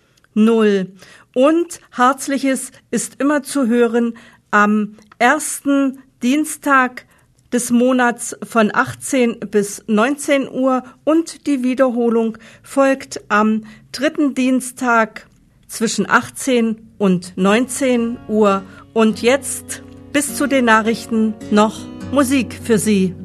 Speaker 1: null. Und Harzliches ist immer zu hören am ersten Dienstag des Monats von achtzehn bis neunzehn Uhr und die Wiederholung folgt am dritten Dienstag zwischen achtzehn und neunzehn Uhr. Und jetzt bis zu den Nachrichten noch Musik für Sie.